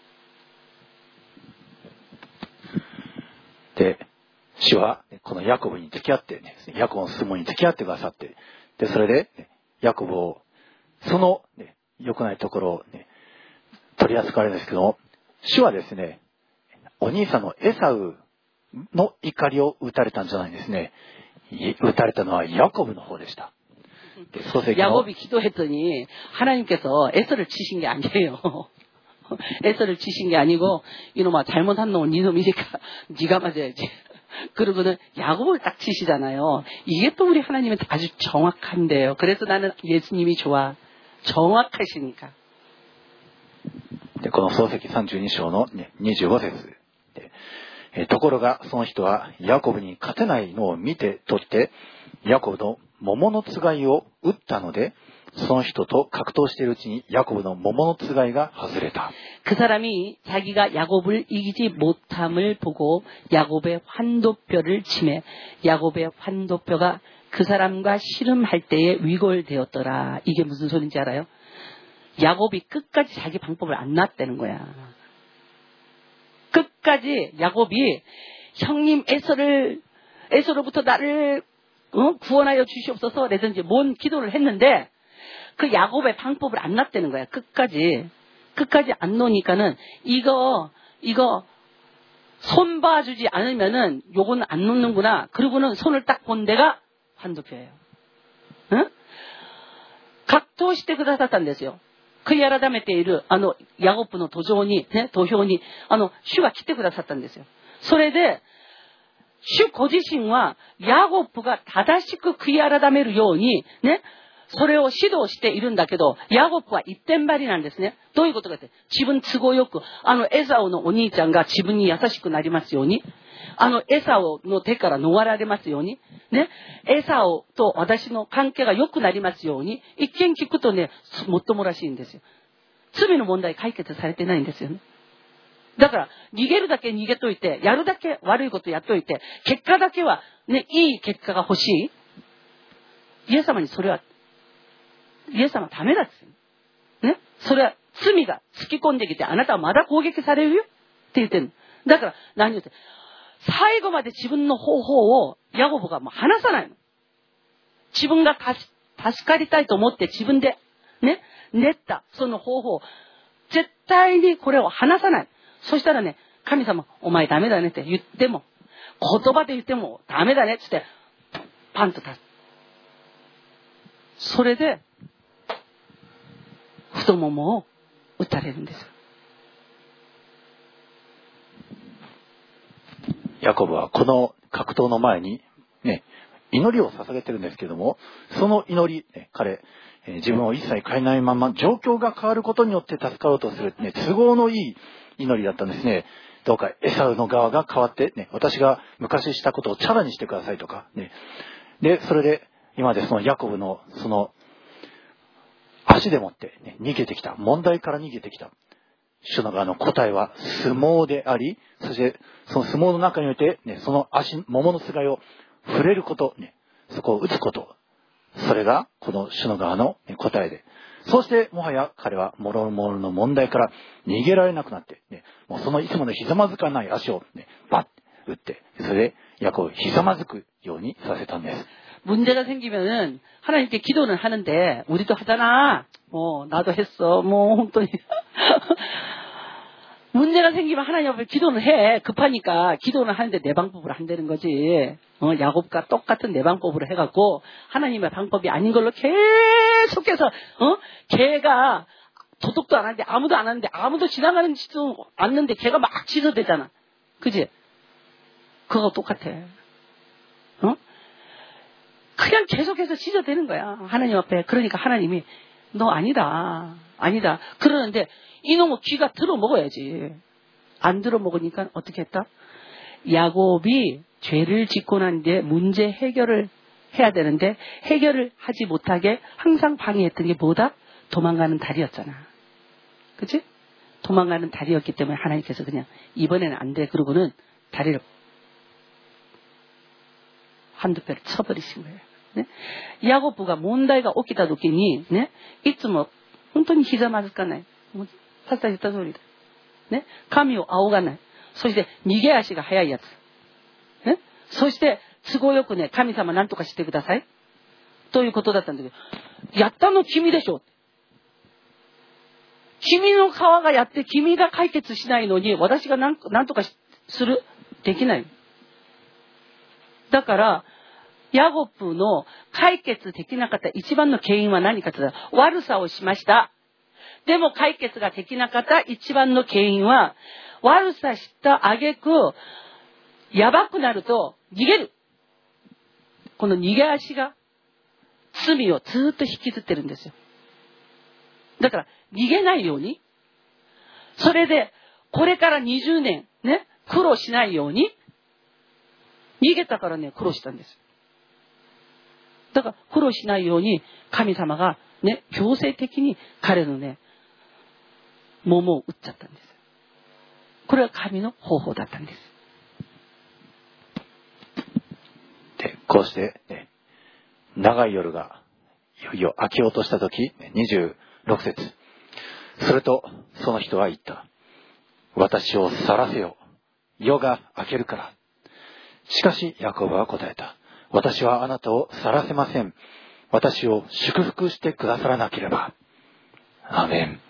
で、主はこのヤコブに付き合って、ね、ヤコブの相撲に付き合ってくださって、で、それで、ね、ヤコブを、その、ね、良くないところを、ね、取り扱われるんですけども、主はですね、お兄さんのエサウの怒りを打たれたんじゃないんですね。打たれたのはヤコブの方でした。 야곱이 기도했더니 하나님께서 에서를 치신 게 아니에요. 에서를 치신 게 아니고 이놈아 잘못한 놈은 이놈이니까 네가 맞아야지. 그러고는 야곱을 딱 치시잖아요. 이게 또 우리 하나님은 아주 정확한데요. 그래서 나는 예수님이 좋아. 정확하시니까. この創世記さんじゅうに章のにじゅうご節で、ところがその人はヤコブに勝てないのを見て取ってヤコブの桃のつがいを打ったので、その人と格闘しているうちにヤコブの桃のつがいが外れた。 그 사람이 자기가 야곱을 이기지 못함을 보고 야곱의 환도뼈를 치매 야곱의 환도뼈가 그 사람과 씨름할 때에 위골되었더라. 이게 무슨 소린지 알아요? 야곱이 끝까지 자기 방법을 안 놨다는 거야. 끝까지 야곱이 형님 에서를 에서로부터 나를 어? 구원하여 주시옵소서 라든지 뭔 기도를 했는데 그 야곱의 방법을 안 놨다는 거야. 끝까지 끝까지 안 놓으니까는 이거 이거 손 봐주지 않으면은 요거는 안 놓는구나. 그러고는 손을 딱 본 데가 환도표예요. 응? 格闘してくださったんですよ。悔い改めているあのヤコブの土壌にね土俵にあの主が来てくださったんですよ。それで主ご自身はヤコブが正しく悔い改めるようにね、それを指導しているんだけど、ヤコブは一点張りなんですね。どういうことかって、自分都合よく、あのエサウのお兄ちゃんが自分に優しくなりますように、あのエサウの手から逃れられますように、ね、エサウと私の関係が良くなりますように、一見聞くとね、もっともらしいんですよ。罪の問題解決されてないんですよね。だから逃げるだけ逃げといて、やるだけ悪いことやっといて、結果だけはね、いい結果が欲しい。イエス様にそれは、イエス様はダメだっすよ。ね、それは罪が突き込んできて、あなたはまだ攻撃されるよって言ってるの。だから何言って、最後まで自分の方法をヤコブがもう話さないの。自分が助かりたいと思って自分でね、練ったその方法、絶対にこれを話さない。そしたらね、神様、お前ダメだねって言っても、言葉で言ってもダメだねって言って、パンと立つ。それで、太ももを打たれるんですよ。 ヤコブはこの格闘の前にね、祈りを捧げてるんですけども、その祈り、ね、彼、えー、自分を一切変えないまま状況が変わることによって助かろうとする、ね、都合のいい祈りだったんですね。どうかエサウの側が変わって、ね、私が昔したことをチャラにしてくださいとか、ね、でそれで今までそのヤコブのその足でもって、ね、逃げてきた問題から逃げてきた主の側の答えは相撲であり、そしてその相撲の中において、ね、その足桃のつがいを触れること、ね、そこを打つこと、それがこの主の側の答えで、そしてもはや彼はもろもろの問題から逃げられなくなって、ね、もうそのいつものひざまずかない足を、ね、バッ打って、それでヤコブをひざまずくようにさせたんです。 문제가 생기면은 하나님께 기도는 하는데 우리도 하잖아. 뭐 나도 했어. 뭐 혼돈이 문제가 생기면 하나님 앞에 기도는 해. 급하니까 기도는 하는데 내 방법으로 안 되는 거지. 어, 야곱과 똑같은 내 방법으로 해갖고 하나님의 방법이 아닌 걸로 계속해서 어? 걔가 도덕도 안 하는데 아무도 안 하는데 아무도 지나가는 짓도 않는데 걔가 막 지도되잖아. 그지? 그거 똑같아. 어? 그냥 계속해서 지저대는 거야. 하나님 앞에. 그러니까 하나님이 너 아니다. 아니다. 그러는데 이놈의 귀가 들어먹어야지. 안 들어먹으니까 어떻게 했다? 야곱이 죄를 짓고 난 뒤에 문제 해결을 해야 되는데 해결을 하지 못하게 항상 방해했던 게 뭐다? 도망가는 다리였잖아. 그치? 도망가는 다리였기 때문에 하나님께서 그냥 이번에는 안 돼. 그러고는 다리를 한두 배를 쳐버리신 거예요. 네? 야곱부가 문제가起きた時にね、いつも本当にひざまずかない。もうさっき言った通りだ。ね、神を仰がない。そして逃げ足が速いやつ。ね、そして都合よくね、神様何とかしてください。ということだったんだけど、やったの君でしょ。君の川がやって君が解決しないのに私が何とかするできない。だからヤコブの解決できなかった一番の原因は何かというと悪さをしました。でも解決ができなかった一番の原因は悪さした挙句やばくなると逃げる。この逃げ足が罪をずっと引きずってるんですよ。だから逃げないように、それでこれからにじゅうねんね苦労しないように逃げたからね苦労したんです。だから苦労しないように神様がね強制的に彼のね桃を打っちゃったんです。これは神の方法だったんです。 でこうして、ね、長い夜がいよいよ明けようとした時にじゅうろく節、するとその人は言った。私を去らせよ。夜が明けるから。しかしヤコブは答えた。私はあなたを去らせません。私を祝福してくださらなければ。アーメン。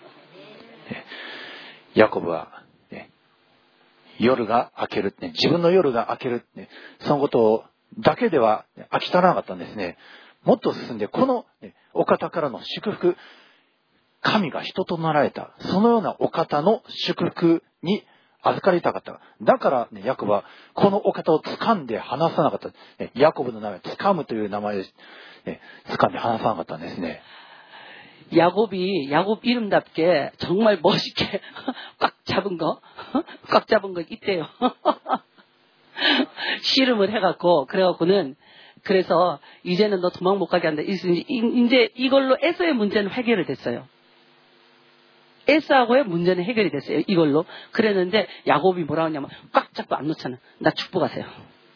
ヤコブは、ね、夜が明ける、ね、自分の夜が明ける、ね、そのことをだけでは飽き足らなかったんですね。もっと進んでこの、ね、お方からの祝福、神が人となられたそのようなお方の祝福に預かりたかった。だから、ね、ヤコブはこのお方を掴んで離さなかった。ね、ヤコブの名前、掴むという名前で、ね、掴んで離さなかったんですね。 야곱이 야곱 이름답게 정말 멋있게 꽉 잡은 거, 꽉 잡은 거 있대요. 씨름을 해갖고 그래갖고는 그래서 이제는 너 도망 못 가게 한다. 이제 이걸로 에서의 문제는 해결이 됐어요. 에서하고의 문제는 해결이 됐어요. 이걸로. 그랬는데 야곱이 뭐라고 하냐면 꽉 잡고 안 놓잖아. 나 축복하세요.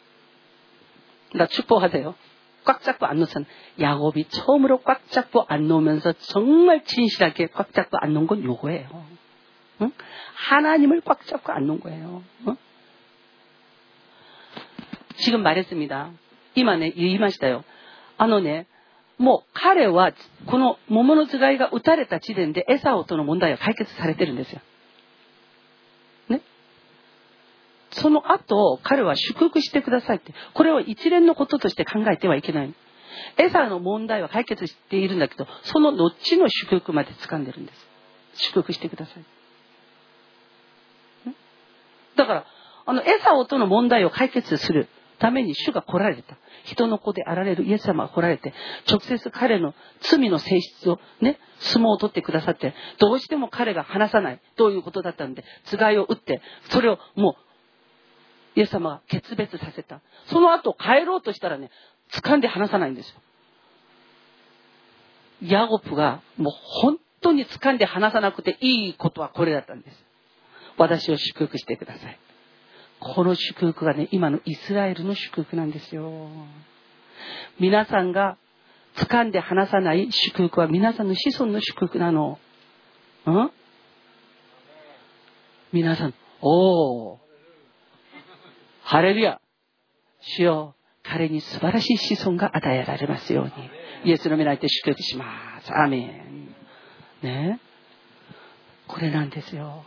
나 축복하세요. 꽉 잡고 안 놓잖아. 야곱이 처음으로 꽉 잡고 안 놓으면서 정말 진실하게 꽉 잡고 안 놓은 건 요거예요. 응? 하나님을 꽉 잡고 안 놓은 거예요. 응? 지금 말했습니다. 이만에 이마시다요. あのね、もう彼はこの桃のつがいが打たれた時点でエサオとの問題は解決されてるんですよ。ね。その後彼は祝福してくださいって、これを一連のこととして考えてはいけない。エサの問題は解決しているんだけど、その後の祝福まで掴んでるんです。祝福してください。だからあのエサオとの問題を解決するために主が来られた。人の子であられるイエス様が来られて、直接彼の罪の性質をね、相撲を取ってくださって、どうしても彼が話さないということだったので、つがいを打って、それをもうイエス様が決別させた。その後帰ろうとしたらね、掴んで離さないんですよ。ヤコブがもう本当に掴んで離さなくていいことはこれだったんです。私を祝福してください。この祝福がね、今のイスラエルの祝福なんですよ。皆さんが掴んで離さない祝福は皆さんの子孫の祝福なの。ん？皆さん、おー、ハレルヤ、主よ、彼に素晴らしい子孫が与えられますように、イエスの皆によって祝福します。アーメン。ね、これなんですよ。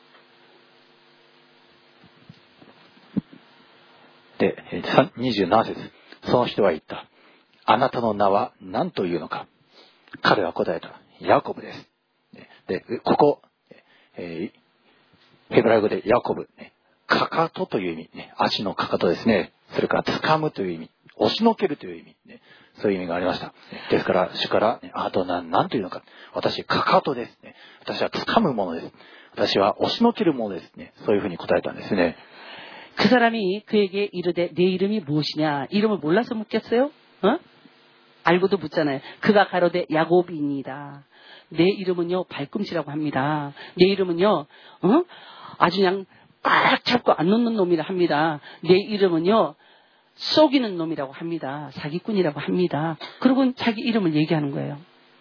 で、にじゅうなな節、その人は言った。あなたの名は何というのか。彼は答えた。ヤコブです。で、ここ、えー、ヘブライ語でヤコブ、ね、かかとという意味、ね、足のかかとですね。それから掴むという意味、押しのけるという意味、ね、そういう意味がありました。ですから、主から、ね、あと何、何というのか。私、かかとですね。私は掴むものです。私は押しのけるものですね。そういうふうに答えたんですね。 그 사람이 그에게 이르되 내 이름이 무엇이냐? 이름을 몰라서 묻겠어요? 어? 알고도 묻잖아요. 그가 가로되 야곱이니이다. 내 이름은요 발꿈치라고 합니다. 내 이름은요 어? 아주 그냥 꽉 잡고 안 놓는 놈이라 합니다. 내 이름은요 속이는 놈이라고 합니다. 사기꾼이라고 합니다. 그러고 자기 이름을 얘기하는 거예요.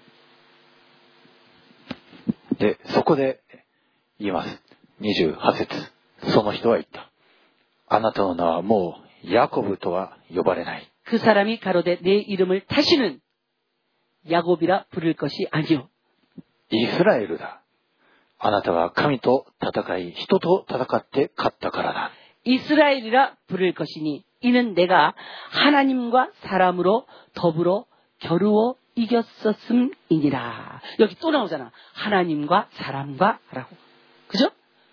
で、そこで言います。にじゅうはち節。その人は言った。あなたの名はもうヤコブとは呼ばれない。 그 사람이 가로되 내 이름을 다시는 야곱이라 부를 것이 아니요. イスラエルだ。あなたは神と戦い、人と戦って勝ったからだ。 이스라엘이라 부를 것이니 이는 내가 하나님과 사람으로 더불어 겨루어 이겼었음이니라. 여기 또 나오잖아. 하나님과 사람과 라고. 그죠?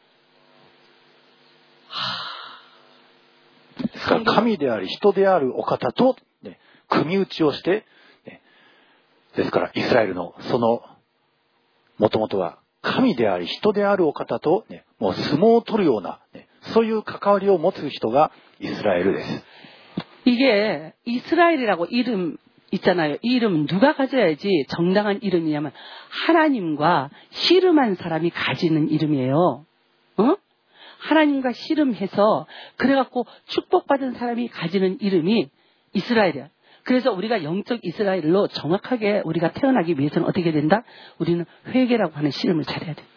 ですから神であり人であるお方と、ね、組み打ちをして、ね、ですからイスラエルのそのもともとは神であり人であるお方と、ね、もう相撲を取るような、ね、そういう関わりを持つ人がイスラエルです。 이게 이스라엘이라고 이름 있잖아요. 이 이름은 누가 가져야지 정당한 이름이냐면 하나님과 씨름한 사람이 가지는 이름이에요. 어? 하나님과 씨름해서 그래갖고 축복받은 사람이 가지는 이름이 이스라엘이야. 그래서 우리가 영적 이스라엘로 정확하게 우리가 태어나기 위해서는 어떻게 된다? 우리는 회개라고 하는 씨름을 잘해야 돼.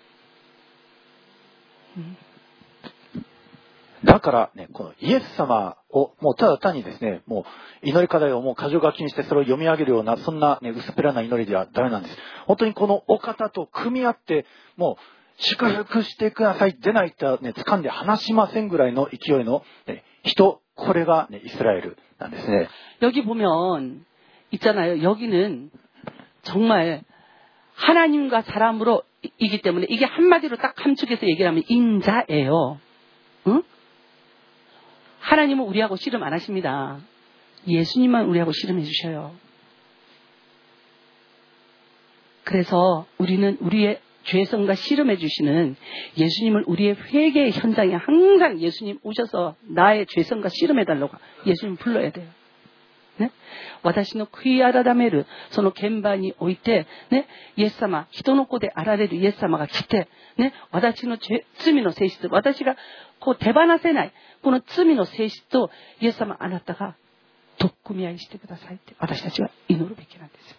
음. だからね、このイエス様をもうただ単にですね、もう祈り課題をもう箇条書きにしてそれを読み上げるような、そんなね、薄っぺらな祈りではダメなんです。本当にこのお方と組み合って、もう祝福してください。出ないとね、掴んで離しませんぐらいの勢いの、ね、人、これが、ね、イスラエルなんですね。 여기 보면 있잖아요. 여기는 정말 하나님과 사람으로 이기 때문에 이게 한마디로 딱 함축해서 얘기를 하면 인자예요. 응? 하나님은 우리하고 씨름 안 하십니다. 예수님만 우리하고 씨름해 주셔요. 그래서 우리는 우리의 죄성과 씨름해 주시는 예수님을 우리의 회개의 현장에 항상 예수님 오셔서 나의 죄성과 씨름해 달라고 예수님 불러야 돼요. ね、私の悔い改めるその現場において、ね、イエス様、人の子であられるイエス様が来て、ね、私の罪の性質、私がこう手放せないこの罪の性質とイエス様、あなたが取っ組み合いしてくださいって私たちは祈るべきなんですよ。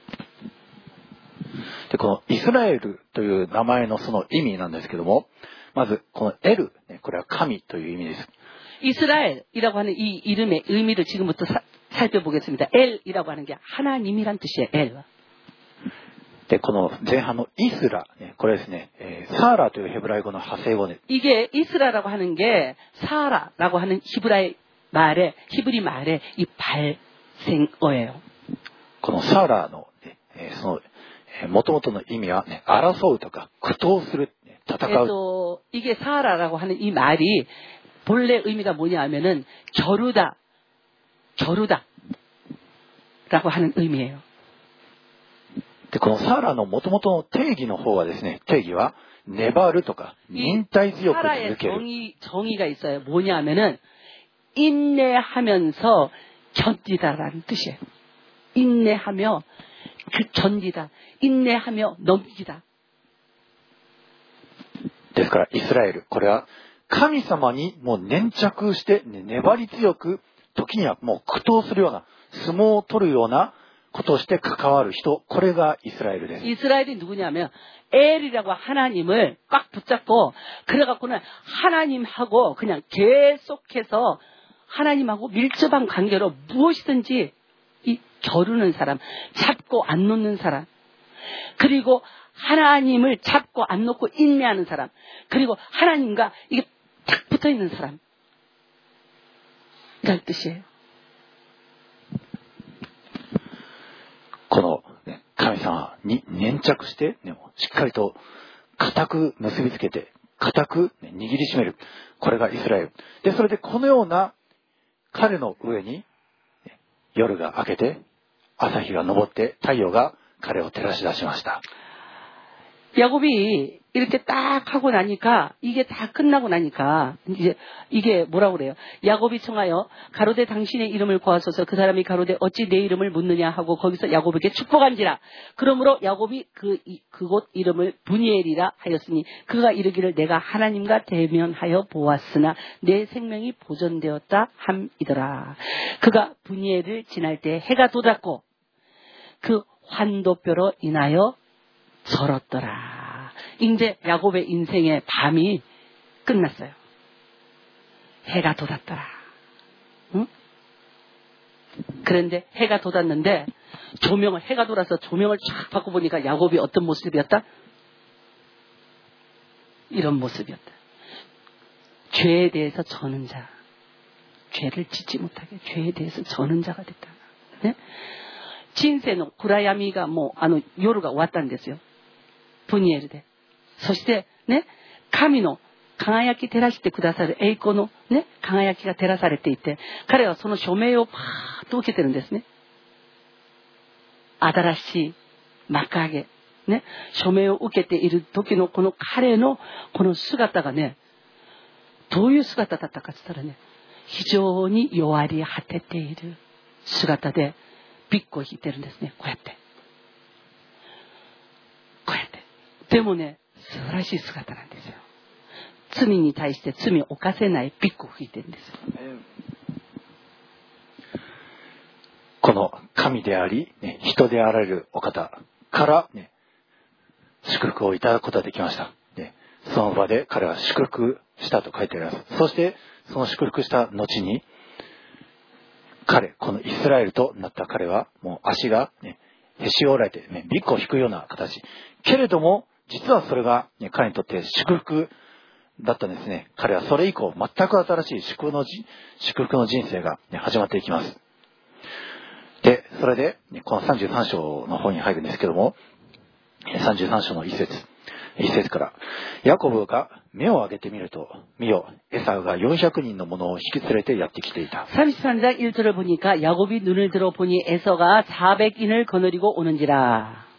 で、このイスラエルという名前のその意味なんですけども、まずこのエル、これは神という意味です。 이스라엘이라고 하는 이 이름의 의미를 지금부터 사, 살펴보겠습니다. 엘이라고 하는 게 하나님이란 뜻이에요. 엘. で、この前半のイスラ、これですね、サーラというヘブライ語の派生語で、 이게 이스라라고 하는 게 사라라고 하는 히브라이 말에 히브리 말에 이 발생어예요. このサーラのその元々の意味は、ね、争うとか苦闘する、戦う。 또 이게 사라라고 하는 이 말이 본래 의미가 뭐냐 하면은 겨루다, 겨루다 라고 하는 의미예요. で、このサラの元々の定義の方はですね、定義は粘るとか忍耐強く 사라의 続ける。 정의, 정의가 있어요. 뭐냐 하면은 인내하면서 견디다라는 뜻이에요. 인내하며 그 견디다, 인내하며 넘기다. ですからイスラエル、これは神様にもう粘着して、ね、粘り強く、時にはもう苦闘するような、相撲を取るようなことをして関わる人、これがイスラエルです。 이스라엘이 누구냐면 엘이라고 하나님을 꽉 붙잡고 그래갖고는 하나님하고 그냥 계속해서 하나님하고 밀접한 관계로 무엇이든지 이 겨루는 사람, 잡고 안 놓는 사람, 그리고 하나님을 잡고 안 놓고 인내하는 사람, 그리고 하나님과 이게 딱 붙어 있는 사람. 이런 뜻이에요. この、ね、神様に粘着して、ね、しっかりと固く結びつけて、固く、ね、握りしめる。これがイスラエル。で、それでこのような彼の上に、ね、夜が明けて、朝日が昇って、太陽が彼を照らし出しました。 야곱이 이렇게 딱 하고 나니까 이게 다 끝나고 나니까 이제 이게 뭐라고 그래요? 야곱이 청하여 가로되 당신의 이름을 구하소서 그 사람이 가로되 어찌 내 이름을 묻느냐 하고 거기서 야곱에게 축복한지라. 그러므로 야곱이 그 그곳 이름을 브니엘이라 하였으니 그가 이르기를 내가 하나님과 대면하여 보았으나 내 생명이 보존되었다 함이더라. 그가 브니엘을 지날 때 해가 돋았고 그 환도뼈로 인하여 절었더라. 이제 야곱의 인생의 밤이 끝났어요. 해가 돋았더라. 응? 그런데 해가 돋았는데 조명을 해가 돌아서 조명을 쫙 받고 보니까 야곱이 어떤 모습이었다? 이런 모습이었다. 죄에 대해서 저는 자, 죄를 짓지 못하게 죄에 대해서 저는 자가 됐다. 네? 진세노 구라야미가 뭐 아노 요루가 왔다는 데서요. プニエルで。そして、ね、神の輝き照らしてくださる栄光のね、輝きが照らされていて、彼はその署名をパーッと受けてるんですね。新しい幕開け、ね、署名を受けている時のこの彼のこの姿がね、どういう姿だったかって言ったらね、非常に弱り果てている姿で、ビッグを引いてるんですね、こうやって。こうやって。でもね、素晴らしい姿なんですよ。罪に対して罪を犯せないビッグを吹いてるんですよ。 この神であり、ね、人であられるお方から、ね、祝福をいただくことができました。ね、その場で彼は祝福したと書いてあります。そしてその祝福した後に、彼、このイスラエルとなった彼はもう足が、ね、へし折られて、ね、ビッグを引くような形。けれども実はそれが、ね、彼にとって祝福だったんですね。彼はそれ以降全く新しい祝福の祝福の人生が、ね、始まっていきます。で、それで、ね、このさんじゅうさん章の方に入るんですけども、さんじゅうさん章の一節、一節から、ヤコブが目を上げてみると、見よ、エサウがよんひゃくにんの者を引き連れてやってきていた。 삼십삼 장 일 절을 보니까 야곱이 눈을 들어 보니 에서가 사백 인을 거느리고 오는지라.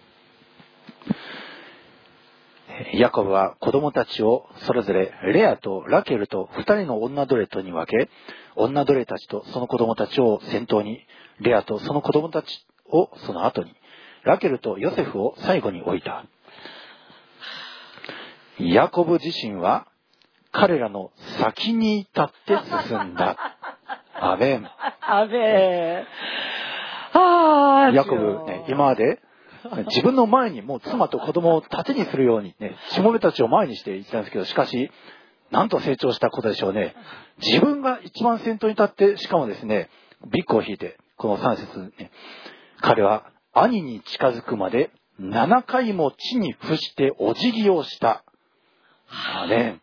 ヤコブは子供たちをそれぞれレアとラケルと二人の女奴隷とに分け、女奴隷たちとその子供たちを先頭に、レアとその子供たちをその後に、ラケルとヨセフを最後に置いた。ヤコブ自身は彼らの先に立って進んだ。アメン。 アメン。あヤコブ、ね、今まで自分の前にもう妻と子供を盾にするようにね、しもべたちを前にして言ってたんですけど、しかし、なんと成長したことでしょうね。自分が一番先頭に立って、しかもですね、ビッグを引いて、このさん節ね、彼は兄に近づくまでななかいも地に伏してお辞儀をした。アメン。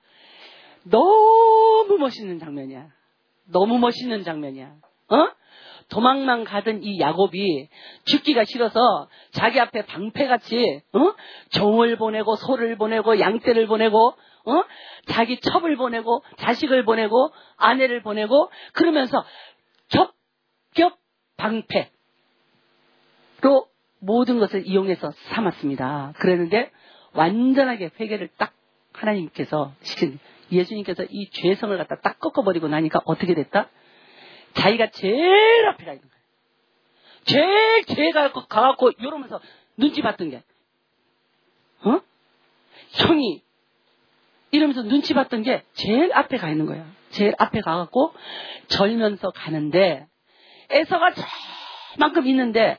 너무 멋있는 장면이야. 너무 멋있는 장면이야. 어? 도망만 가던 이 야곱이 죽기가 싫어서 자기 앞에 방패같이 어? 정을 보내고 소를 보내고 양떼를 보내고 어? 자기 첩을 보내고 자식을 보내고 아내를 보내고 그러면서 겹겹 방패로 모든 것을 이용해서 삼았습니다. 그랬는데 완전하게 회개를 딱 하나님께서 시킨 예수님께서 이 죄성을 갖다 딱 꺾어버리고 나니까 어떻게 됐다? 자기가 제일 앞에 가 있는 거예요. 제일 죄가 가갖고 이러면서 눈치 봤던 게 어? 형이 이러면서 눈치 봤던 게 제일 앞에 가 있는 거예요. 제일 앞에 가갖고 절면서 가는데 에서가 저만큼 있는데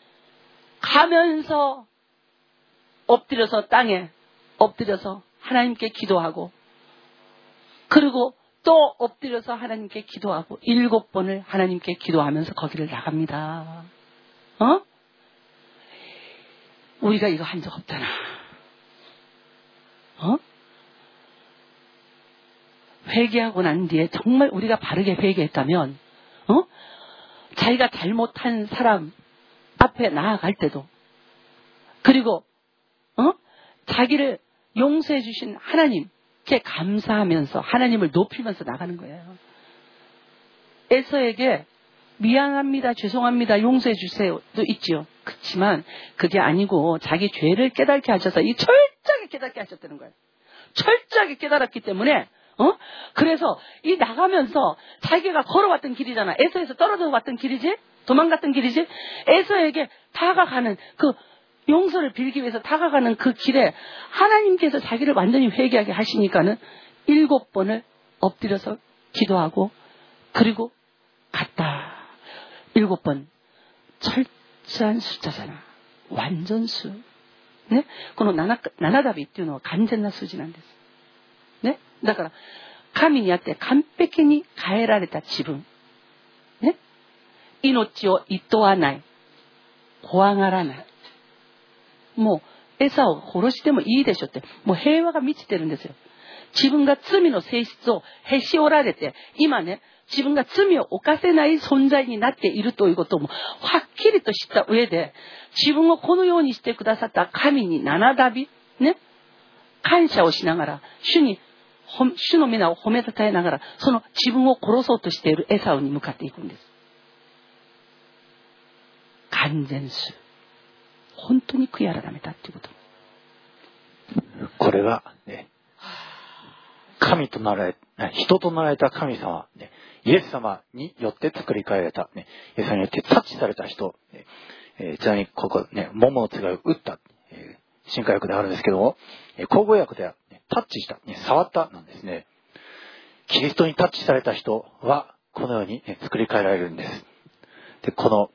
가면서 엎드려서 땅에 엎드려서 하나님께 기도하고 그리고 또 엎드려서 하나님께 기도하고 일곱 번을 하나님께 기도하면서 거기를 나갑니다. 어? 우리가 이거 한 적 없잖아. 어? 회개하고 난 뒤에 정말 우리가 바르게 회개했다면 어? 자기가 잘못한 사람 앞에 나아갈 때도 그리고 어? 자기를 용서해 주신 하나님께 감사하면서 하나님을 높이면서 나가는 거예요. 에서에게 미안합니다, 죄송합니다, 용서해 주세요도 있지요. 그렇지만 그게 아니고 자기 죄를 깨닫게 하셔서 이 철저하게 깨닫게 하셨다는 거예요. 철저하게 깨달았기 때문에 어? 그래서 이 나가면서 자기가 걸어왔던 길이잖아. 에서에서 떨어져 왔던 길이지? 도망갔던 길이지? 에서에게 다가가는 그 용서를 빌기 위해서 다가가는 그 길에 하나님께서 자기를 완전히 회개하게 하시니까는 일곱 번을 엎드려서 기도하고 그리고 갔다. 일곱 번. 철저한 숫자잖아. 완전수. 네? このななダビっていうのは完全な数字なんです。ね？だから神にあって完璧に変えられた自分。ね？命を厭わない。怖がらない。もう餌を殺してもいいでしょって、もう平和が満ちてるんですよ。自分が罪の性質をへし折られて、今ね、自分が罪を犯せない存在になっているということもはっきりと知った上で、自分をこのようにしてくださった神に七度ね、感謝をしながら、主に、主の皆を褒めたたえながら、その自分を殺そうとしているエサウに向かっていくんです。完全数。本当に悔い改めたっていうこと。 これが、ね、神となられ、人となられた神様、ね、イエス様によって作り変えられた、ね、イエス様によってタッチされた人、ね、えー、ちなみにここ、ね、桃の違いを打った、えー、新化訳であるんですけども、えー、口語訳では、ね、タッチした、ね、触ったなんですね。キリストにタッチされた人は、このように、ね、作り変えられるんです。で、この、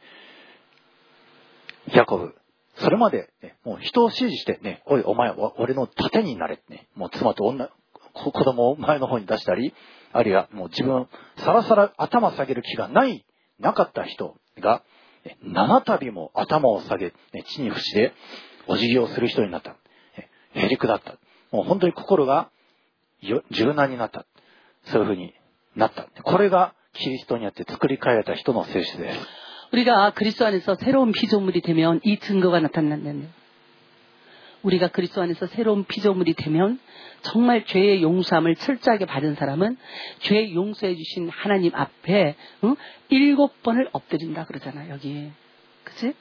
ヤコブ、それまで、ね、もう人を指示してね、おい、お前は俺の盾になれってね、もう妻と女、子供を前の方に出したり、あるいはもう自分、さらさら頭下げる気がない、なかった人が、七度も頭を下げ、地に伏しでお辞儀をする人になった。へりくだった。もう本当に心が柔軟になった。そういうふうになった。これがキリストによって作り変えられた人の性質です。 우리가 그리스도 안에서 새로운 피조물이 되면 이 증거가 나타난다는 거예요. 우리가 그리스도 안에서 새로운 피조물이 되면 정말 죄의 용서함을 철저하게 받은 사람은 죄 용서해 주신 하나님 앞에 응? 일곱 번을 엎드린다 그러잖아 여기. 그치?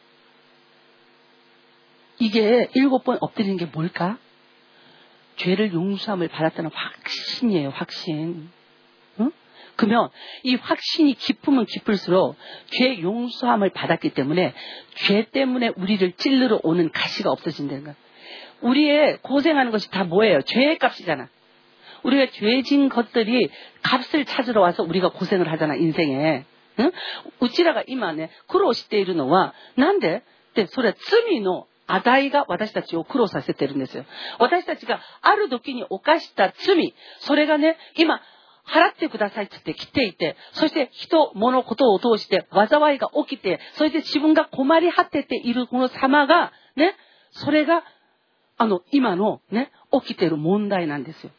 이게 일곱 번 엎드리는 게 뭘까? 죄를 용서함을 받았다는 확신이에요. 확신. 응? 그러면 이 확신이 깊으면 깊을수록 죄 용서함을 받았기 때문에 죄 때문에 우리를 찔러러 오는 가시가 없어진다는 거야. 우리의 고생하는 것이 다 뭐예요? 죄의 값이잖아. 우리가 죄진 것들이 값을 찾으러 와서 우리가 고생을 하잖아 인생에. 응? うちらが今ね苦労しているのはなんでってそれは罪の値が私たちを苦労させてるんですよ。私たちがある時に犯した罪、それがね今払ってくださいって言って来ていて、そして人、物、ことを通して災いが起きて、それで自分が困り果てているこの様がね、それがあの今のね起きている問題なんですよ。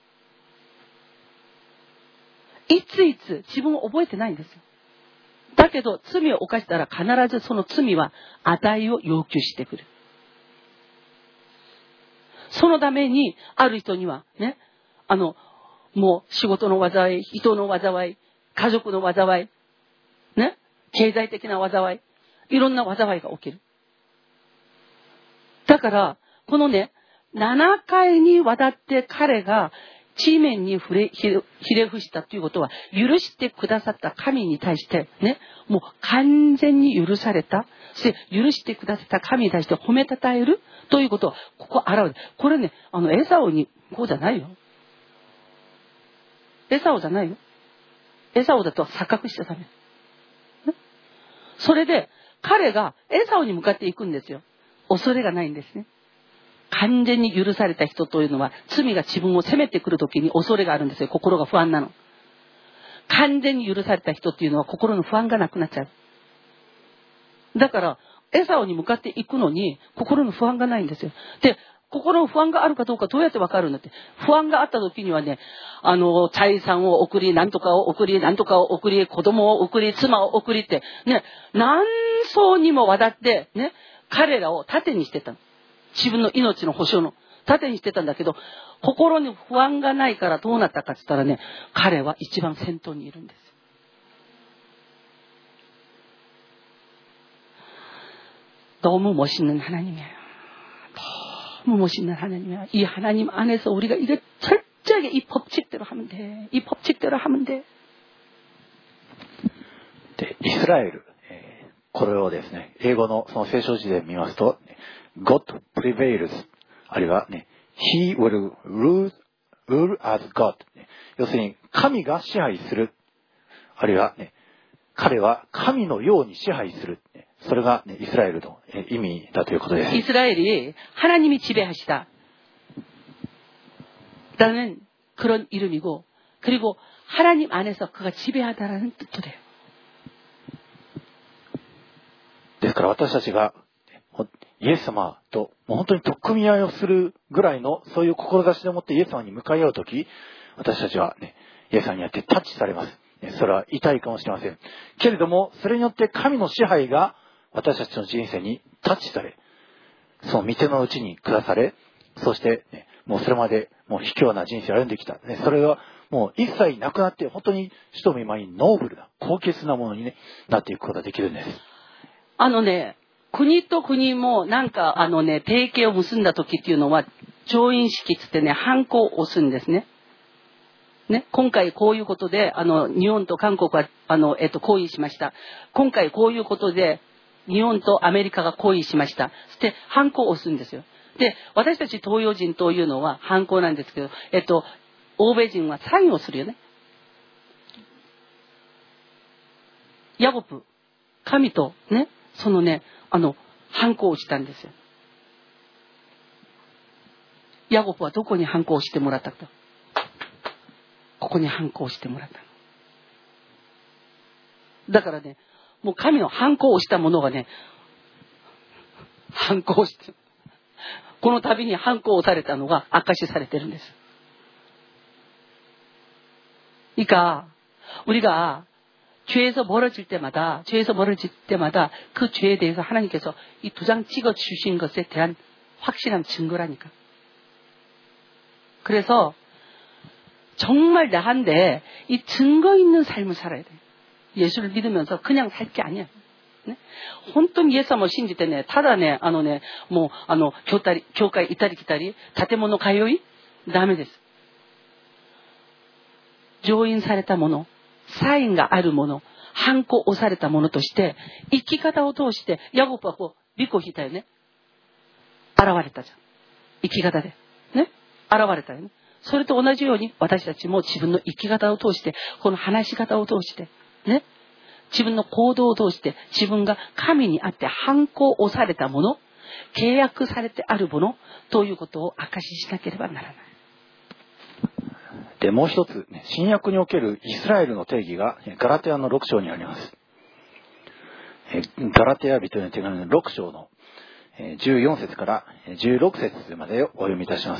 いついつ自分を覚えてないんですよ。だけど罪を犯したら必ずその罪は値を要求してくる。そのためにある人にはね、 あの、もう仕事の災い、人の災い、家族の災い、ね、経済的な災い、いろんな災いが起きる。だから、このね、ななかいにわたって彼が地面に触れ、ひれ、ひれ伏したということは、許してくださった神に対して、ね、もう完全に許された。そして、許してくださった神に対して褒めたたえるということを、ここ表る。これね、あの、エサオに、こうじゃないよ。エサオじゃないよ。エサオだと錯覚しちゃダメ。ね、それで、彼がエサオに向かっていくんですよ。恐れがないんですね。完全に許された人というのは、罪が自分を責めてくるときに恐れがあるんですよ。心が不安なの。完全に許された人っていうのは心の不安がなくなっちゃう。だから、エサオに向かっていくのに、心の不安がないんですよ。で、心の不安があるかどうかどうやってわかるんだって。不安があった時にはね、あの、財産を送り、なんとかを送り、なんとかを送り、子供を送り、妻を送りって、ね、何層にもわたって、ね、彼らを盾にしてたの。自分の命の保証の盾にしてたんだけど、心に不安がないからどうなったかって言ったらね、彼は一番先頭にいるんです。너무 멋있는 하나님이에요. 너무 멋있는 하나님이야. 이 하나님 안에서 우리가 이거 철저하게 이 법칙대로 하면 돼. 이 법칙대로 하면 돼. で、イスラエル、えー、これをですね、英語のその聖書辞典で見ますと、God prevails、あるいはね、He will rule, rule as God、ね、要するに神が支配する、あるいはね、彼は神のように支配する、ね、それが、ね、イスラエルの意味だということです。 이스라엘이 하나님이 지배하시다 라는 그런 이름이고, 그리고 하나님 안에서 그가 지배하다라는 뜻도 돼요. ですから私たちがイエス様ともう本当に取っ組み合いをするぐらいのそういう志でもってイエス様に向かい合うとき、私たちはね、イエス様によってタッチされます。それは痛いかもしれません。けれども、それによって神の支配が私たちの人生にタッチされ、その御手のうちに下され、そして、ね、もうそれまでもう卑怯な人生を歩んできた。ね、それはもう一切なくなって、本当に主と御前にノーブルな、高潔なものに、ね、なっていくことができるんです。 あのね、国と国もなんかあのね、提携を結んだ時っていうのは、調印式つってね、ハンコを押すんですね。ね、今回こういうことで、あの、日本と韓国は、あの、えっと、合意しました。今回こういうことで、日本とアメリカが合意しました。そして、ハンコを押すんですよ。で、私たち東洋人というのは、ハンコなんですけど、えっと、欧米人はサインをするよね。ヤコブ、神とね、そのね、あの、ハンコをしたんですよ。ヤコブはどこにハンコをしてもらったか。ここにハンコをしてもらった。だからね、もう神のハンコを押したものがね、ハンコをして、この度にハンコを押されたのが証しされてるんです。그러니까 우리가 죄에서 멀어질 때마다, 죄에서 멀어질 때마다 그 죄에 대해서 하나님께서 이 두 장 찍어 주신 것에 대한 확실한 증거라니까. 그래서 정말 나한테 이 증거 있는 삶을 살아야 돼. 예수를 믿으면서 그냥 살 게 아니야. 네? 本当にイエス様を信じてね、ただね、あのね、もう、あの、教会、教会行ったり来たり、建物通い、ダメです。上印されたもの、サインがあるもの、ハンコ押されたものとして、生き方を通して、ヤコブはこう、リコ引いたよね。現れたじゃん。生き方で。ね。現れたよね。それと同じように私たちも自分の生き方を通して、この話し方を通して、ね、自分の行動を通して、自分が神にあって反抗をされたもの、契約されてあるものということを証ししなければならない。 で、もう一つ、新約におけるイスラエルの定義がガラテヤのろく章にあります。ガラテヤ人への手紙のろく章のじゅうよん節からじゅうろく節までをお読みいたします。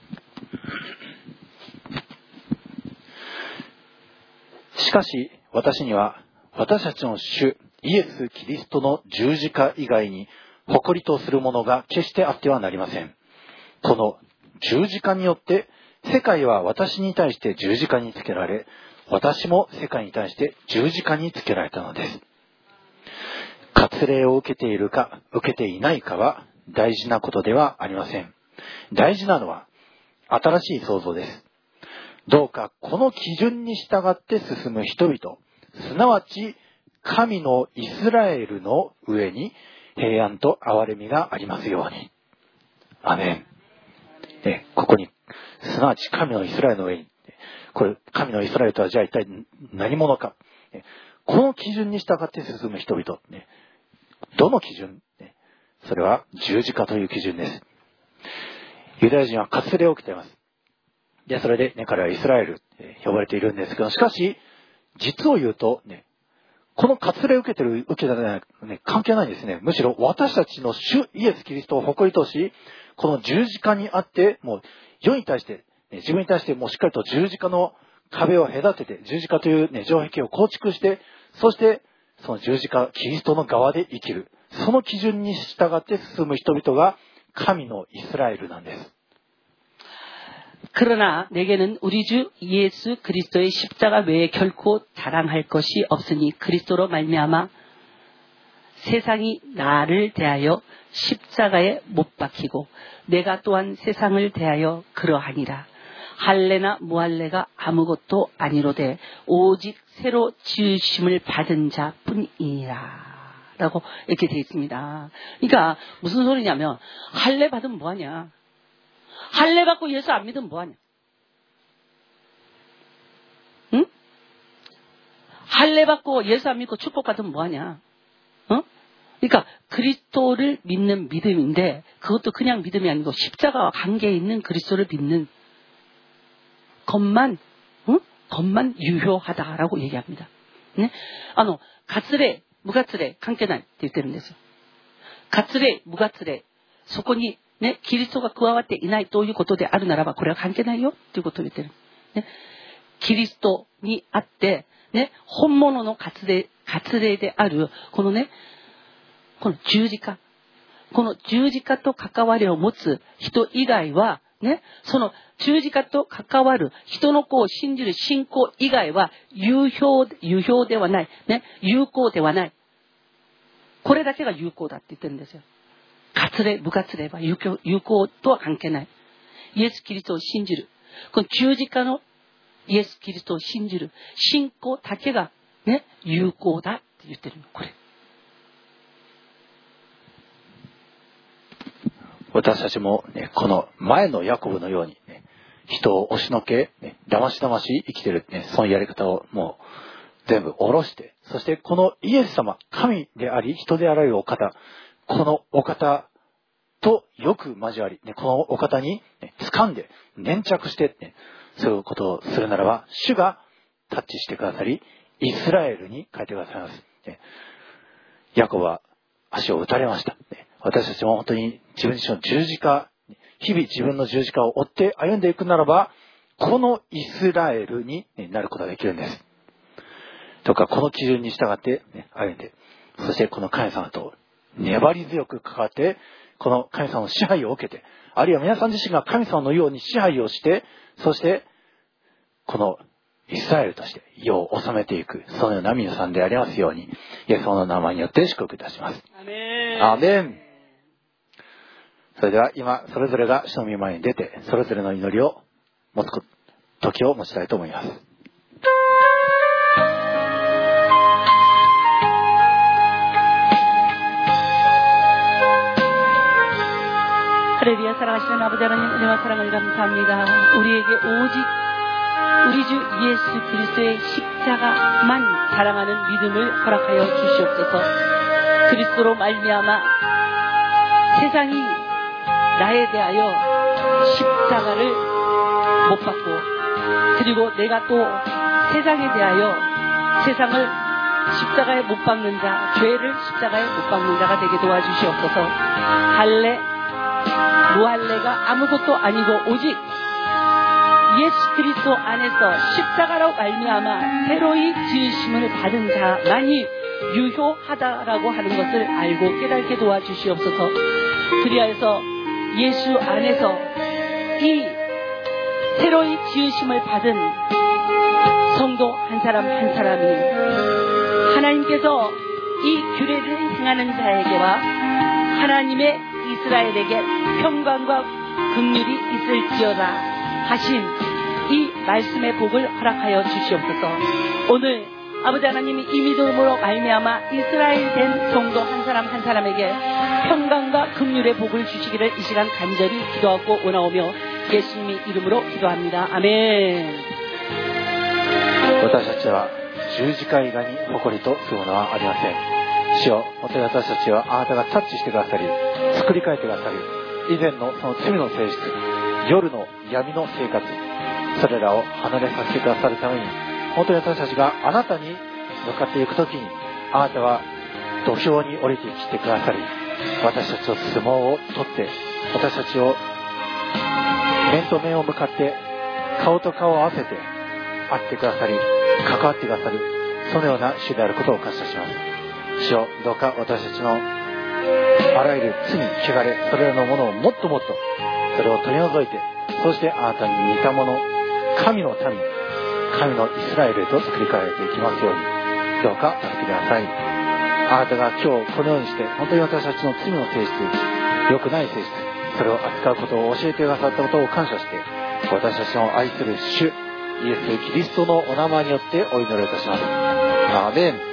しかし私には私たちの主イエス・キリストの十字架以外に誇りとするものが決してあってはなりません。この十字架によって世界は私に対して十字架につけられ、私も世界に対して十字架につけられたのです。割礼を受けているか受けていないかは大事なことではありません。大事なのは新しい創造です。どうかこの基準に従って進む人々、すなわち神のイスラエルの上に平安と憐れみがありますように。アメン。ね、ここにすなわち神のイスラエルの上に、これ神のイスラエルとはじゃあ一体何者か、ね、この基準に従って進む人々、ね、どの基準、ね、それは十字架という基準です。ユダヤ人は割礼を受けています。で、それで、ね、彼はイスラエル、えー、呼ばれているんですけど、しかし実を言うと、ね、この割礼を受けてる受けてない、ね、関係ないんですね。むしろ私たちの主イエス・キリストを誇りとし、この十字架にあって、もう世に対して、ね、自分に対してもうしっかりと十字架の壁を隔てて、十字架という、ね、城壁を構築して、そしてその十字架、キリストの側で生きる。その基準に従って進む人々が神のイスラエルなんです。 그러나 내게는 우리 주 예수 그리스도의 십자가 외에 결코 자랑할 것이 없으니 그리스도로 말미암아 세상이 나를 대하여 십자가에 못 박히고 내가 또한 세상을 대하여 그러하니라. 할례나 무할례가 아무것도 아니로되 오직 새로 지으심을 받은 자뿐이니라. 라고 이렇게 되어 있습니다. 그러니까 무슨 소리냐면 할례 받으면 뭐하냐. 할례 받고 예수 안 믿으면 뭐하냐. 응? 할례 받고 예수 안 믿고 축복 받으면 뭐하냐. 어? 그러니까 그리스도를 믿는 믿음인데 그것도 그냥 믿음이 아니고 십자가와 관계 있는 그리스도를 믿는 것만, 응? 것만 유효하다라고 얘기합니다. 네? あの、割礼、無割礼関係ないって言ってるんですよ。割礼、無割礼、そこにね、キリストが加わっていないということであるならば、これは関係ないよということを言ってる。ね、キリストにあって、ね、本物の割礼、割礼である、このね、この十字架。この十字架と関わりを持つ人以外は、ね、その十字架と関わる人の子を信じる信仰以外は有効、有効ではない、ね、有効ではない。これだけが有効だって言ってるんですよ。割礼、無割礼は有効、有効とは関係ない。イエス・キリストを信じる。この十字架のイエス・キリストを信じる信仰だけがね、有効だって言ってるの、これ。 私たちも、ね、この前のヤコブのように、ね、人を押しのけ、ね、だましだまし生きてる、ね、そのやり方をもう全部下ろして、そしてこのイエス様、神であり人であられるお方、このお方とよく交わり、ね、このお方に、ね、掴んで粘着して、ね、そういうことをするならば、主がタッチしてくださり、イスラエルに変えてくださいます。ね、ヤコブは足を打たれました。ね、私たちも本当に自分自身の十字架、日々自分の十字架を追って歩んでいくならば、このイスラエルになることができるんです。とか、この基準に従って、ね、歩んで、そしてこの神様と粘り強く関わって、この神様の支配を受けて、あるいは皆さん自身が神様のように支配をして、そして、このイスラエルとして世を治めていく、そのような皆さんでありますように、イエス様の名前によって祝福いたします。 アメン。 アメン。それでは今、それぞれが主の御前に出て、それぞれの祈りを持つ時を持ちたいと思います。 할렐루야. 사랑하시는 아버지 하나님 은혜와 사랑을 감사합니다. 우리에게 오직 우리 주 예수 그리스도의 십자가만 자랑하는 믿음을 허락하여 주시옵소서. 그리스도로 말미암아 세상이 나에 대하여 십자가를 못 받고, 그리고 내가 또 세상에 대하여 세상을 십자가에 못 박는 자, 죄를 십자가에 못 박는 자가 되게 도와주시옵소서. 할례, 무할례가 아무것도 아니고 오직 예수 그리스도 안에서 십자가로 말미암아 새로이 지으심을 받은 자만이 유효하다라고 하는 것을 알고 깨닫게 도와주시옵소서. 그리하여서 예수 안에서 이 새로이 지으심을 받은 성도 한 사람 한 사람이 하나님께서 이 규례를 행하는 자에게와 하나님의 이스라엘에게 평강과 긍휼이 있을지어다 하신 이 말씀의 복을 허락하여 주시옵소서. 오늘 아버지 하나님이 이 믿음으로 말미암아 이스라엘 된 성도 한 사람 한 사람에게 평강과 긍휼의 복을 주시기를 이 시간 간절히 기도하고 원하오며 예수님의 이름으로 기도합니다. 아멘. 私たちは十字架以外に誇りとするものはありません。主よ、本当に私たちはあなたがタッチしてくださり、作り変えてくださり、以前のその罪の性質、夜の闇の生活、それらを離れさせてくださるために、本当に私たちがあなたに向かっていくときに、あなたは土俵に降りてきてくださり、私たちと相撲を取って、私たちを面と面を向かって顔と顔を合わせて会ってくださり、関わってくださる、そのような主であることを感謝します。主よ、どうか私たちのあらゆる罪、汚れ、それらのものをもっともっとそれを取り除いて、そしてあなたに似たもの、神の民、神のイスラエルへと作り変えていきますように、どうか助けてください。あなたが今日このようにして本当に私たちの罪の性質、良くない性質、それを扱うことを教えてくださったことを感謝して、私たちの愛する主イエス・キリストのお名前によってお祈りいたします。アーメン。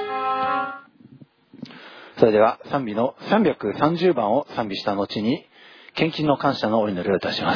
それでは賛美のさんびゃくさんじゅうばんを賛美した後に献金の感謝のお祈りをいたします。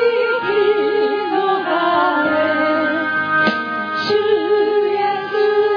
主耶稣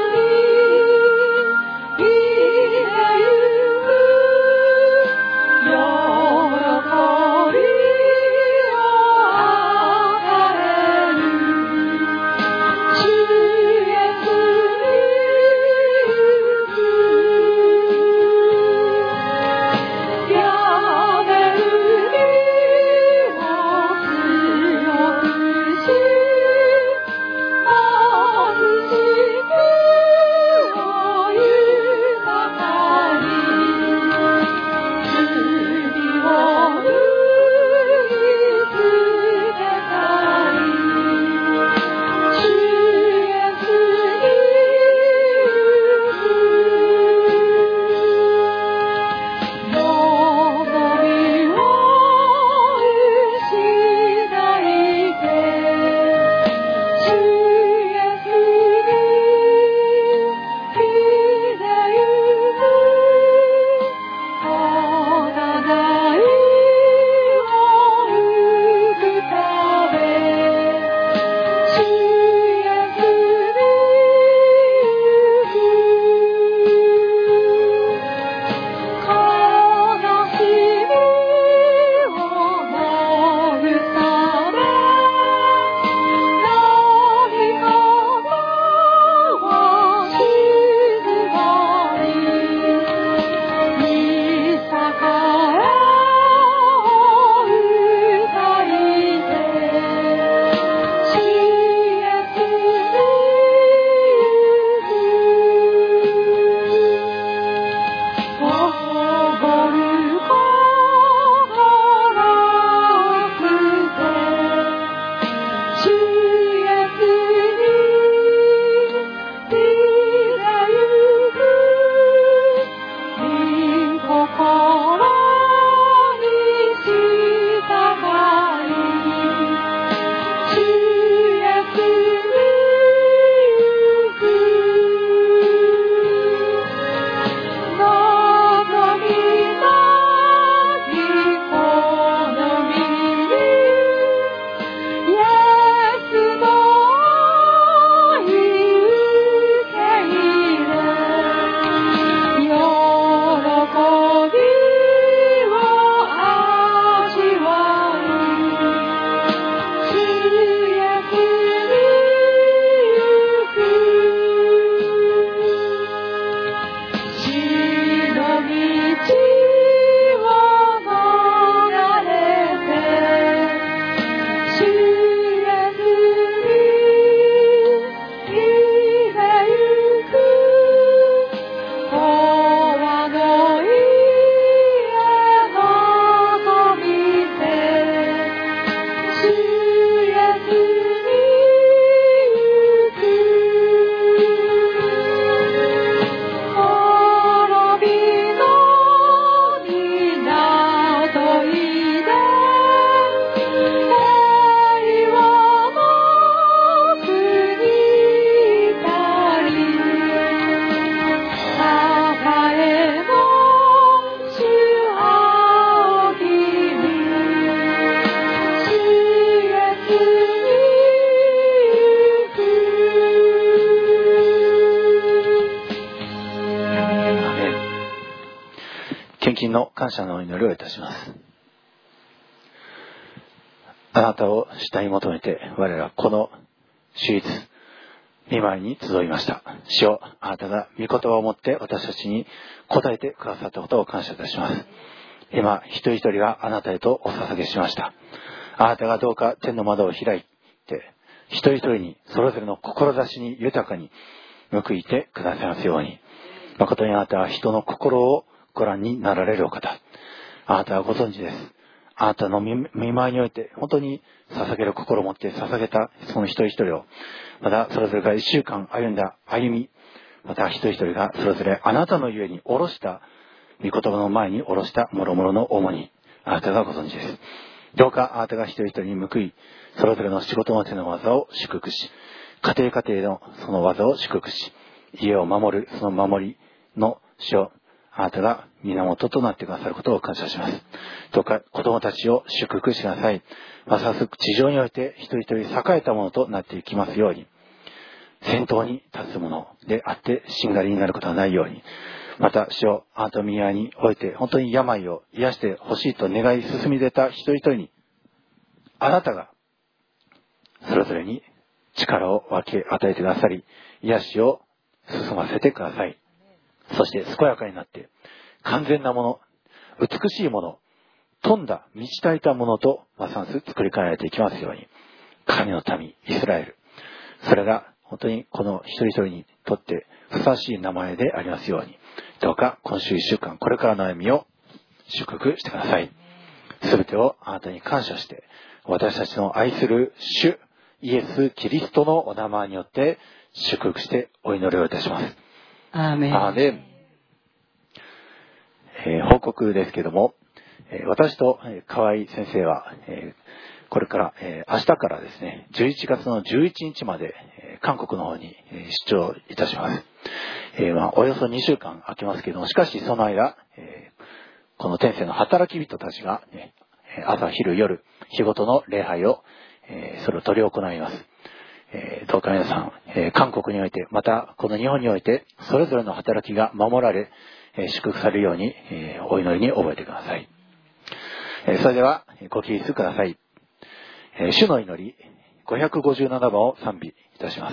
感謝のお祈りをいたします。あなたを慕い求めて我らはこの主日御前に集いました。主よ、あなたが御言葉をもって私たちに答えてくださったことを感謝いたします。今一人一人があなたへとお捧げしました。あなたがどうか天の窓を開いて一人一人にそれぞれの志に豊かに報いてくださいますように。誠にあなたは人の心をご覧になられるお方。あなたはご存知です。あなたの見舞いにおいて本当に捧げる心を持って捧げたその一人一人を、またそれぞれが一週間歩んだ歩み、また一人一人がそれぞれあなたのゆえに下ろした御言葉の前に下ろした諸々の重荷、あなたがご存知です。どうかあなたが一人一人に報い、それぞれの仕事の手の技を祝福し、家庭家庭のその技を祝福し、家を守るその守りの主をあなたが源となってくださることを感謝します。どうか子供たちを祝福しなさい。まさしく地上において一人一人栄えたものとなっていきますように、先頭に立つものであってしんがりになることはないように、また主をあなたの宮において本当に病を癒してほしいと願い進み出た一人一人に、あなたがそれぞれに力を分け与えてくださり、癒しを進ませてください。そして健やかになって完全なもの、美しいもの、富んだ満ち足りたものとますます作り変えられていきますように、神の民イスラエル、それが本当にこの一人一人にとってふさわしい名前でありますように、どうか今週一週間これからの歩みを祝福してください。すべてをあなたに感謝して、私たちの愛する主イエス・キリストのお名前によって祝福してお祈りをいたします。 アーメン。 アーメン。えー、報告ですけども、えー、私と、えー、河合先生は、えー、これから、えー、明日からですね、じゅういちがつのじゅういちにちまで、えー、韓国の方に、えー、出張いたします。えーまあ、およそにしゅうかん空きますけども、しかしその間、えー、この天性の働き人たちが、ね、朝昼夜日ごとの礼拝を、えー、それを執り行います。えー、どうか皆さん、えー、韓国においてまたこの日本においてそれぞれの働きが守られ、えー、祝福されるように、えー、お祈りに覚えてください。えー、それではご起立ください。えー、主の祈りごひゃくごじゅうななばんを賛美いたします。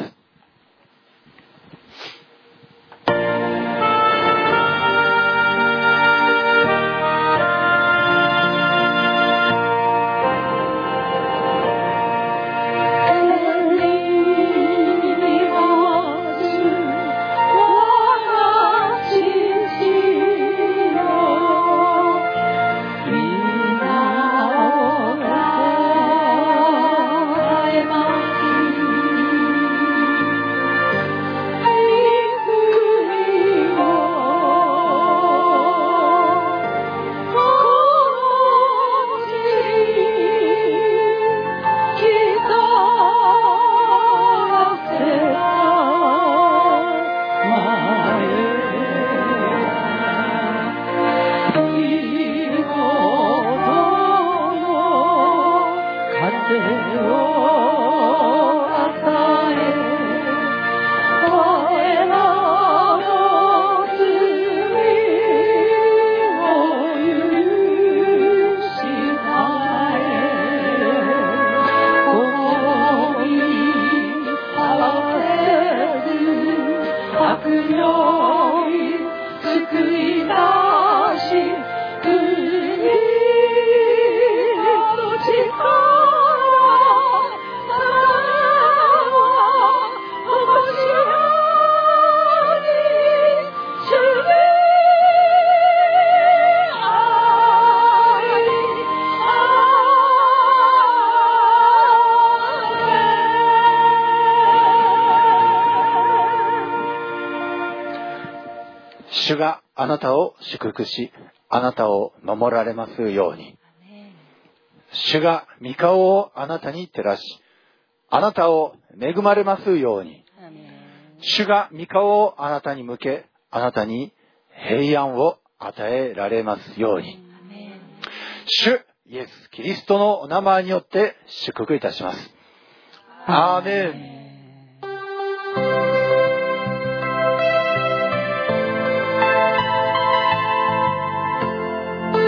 主があなたを祝福し、あなたを守られますように。主が御顔をあなたに照らし、あなたを恵まれますように。主が御顔をあなたに向け、あなたに平安を与えられますように。主イエス・キリストのお名前によって祝福いたします。アーメン。 「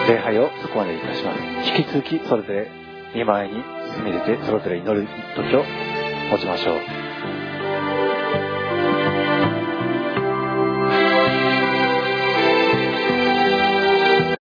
礼拝をそこまでいたします。引き続きそれぞれ見舞いに進めてそれぞれ祈る時を持ちましょう。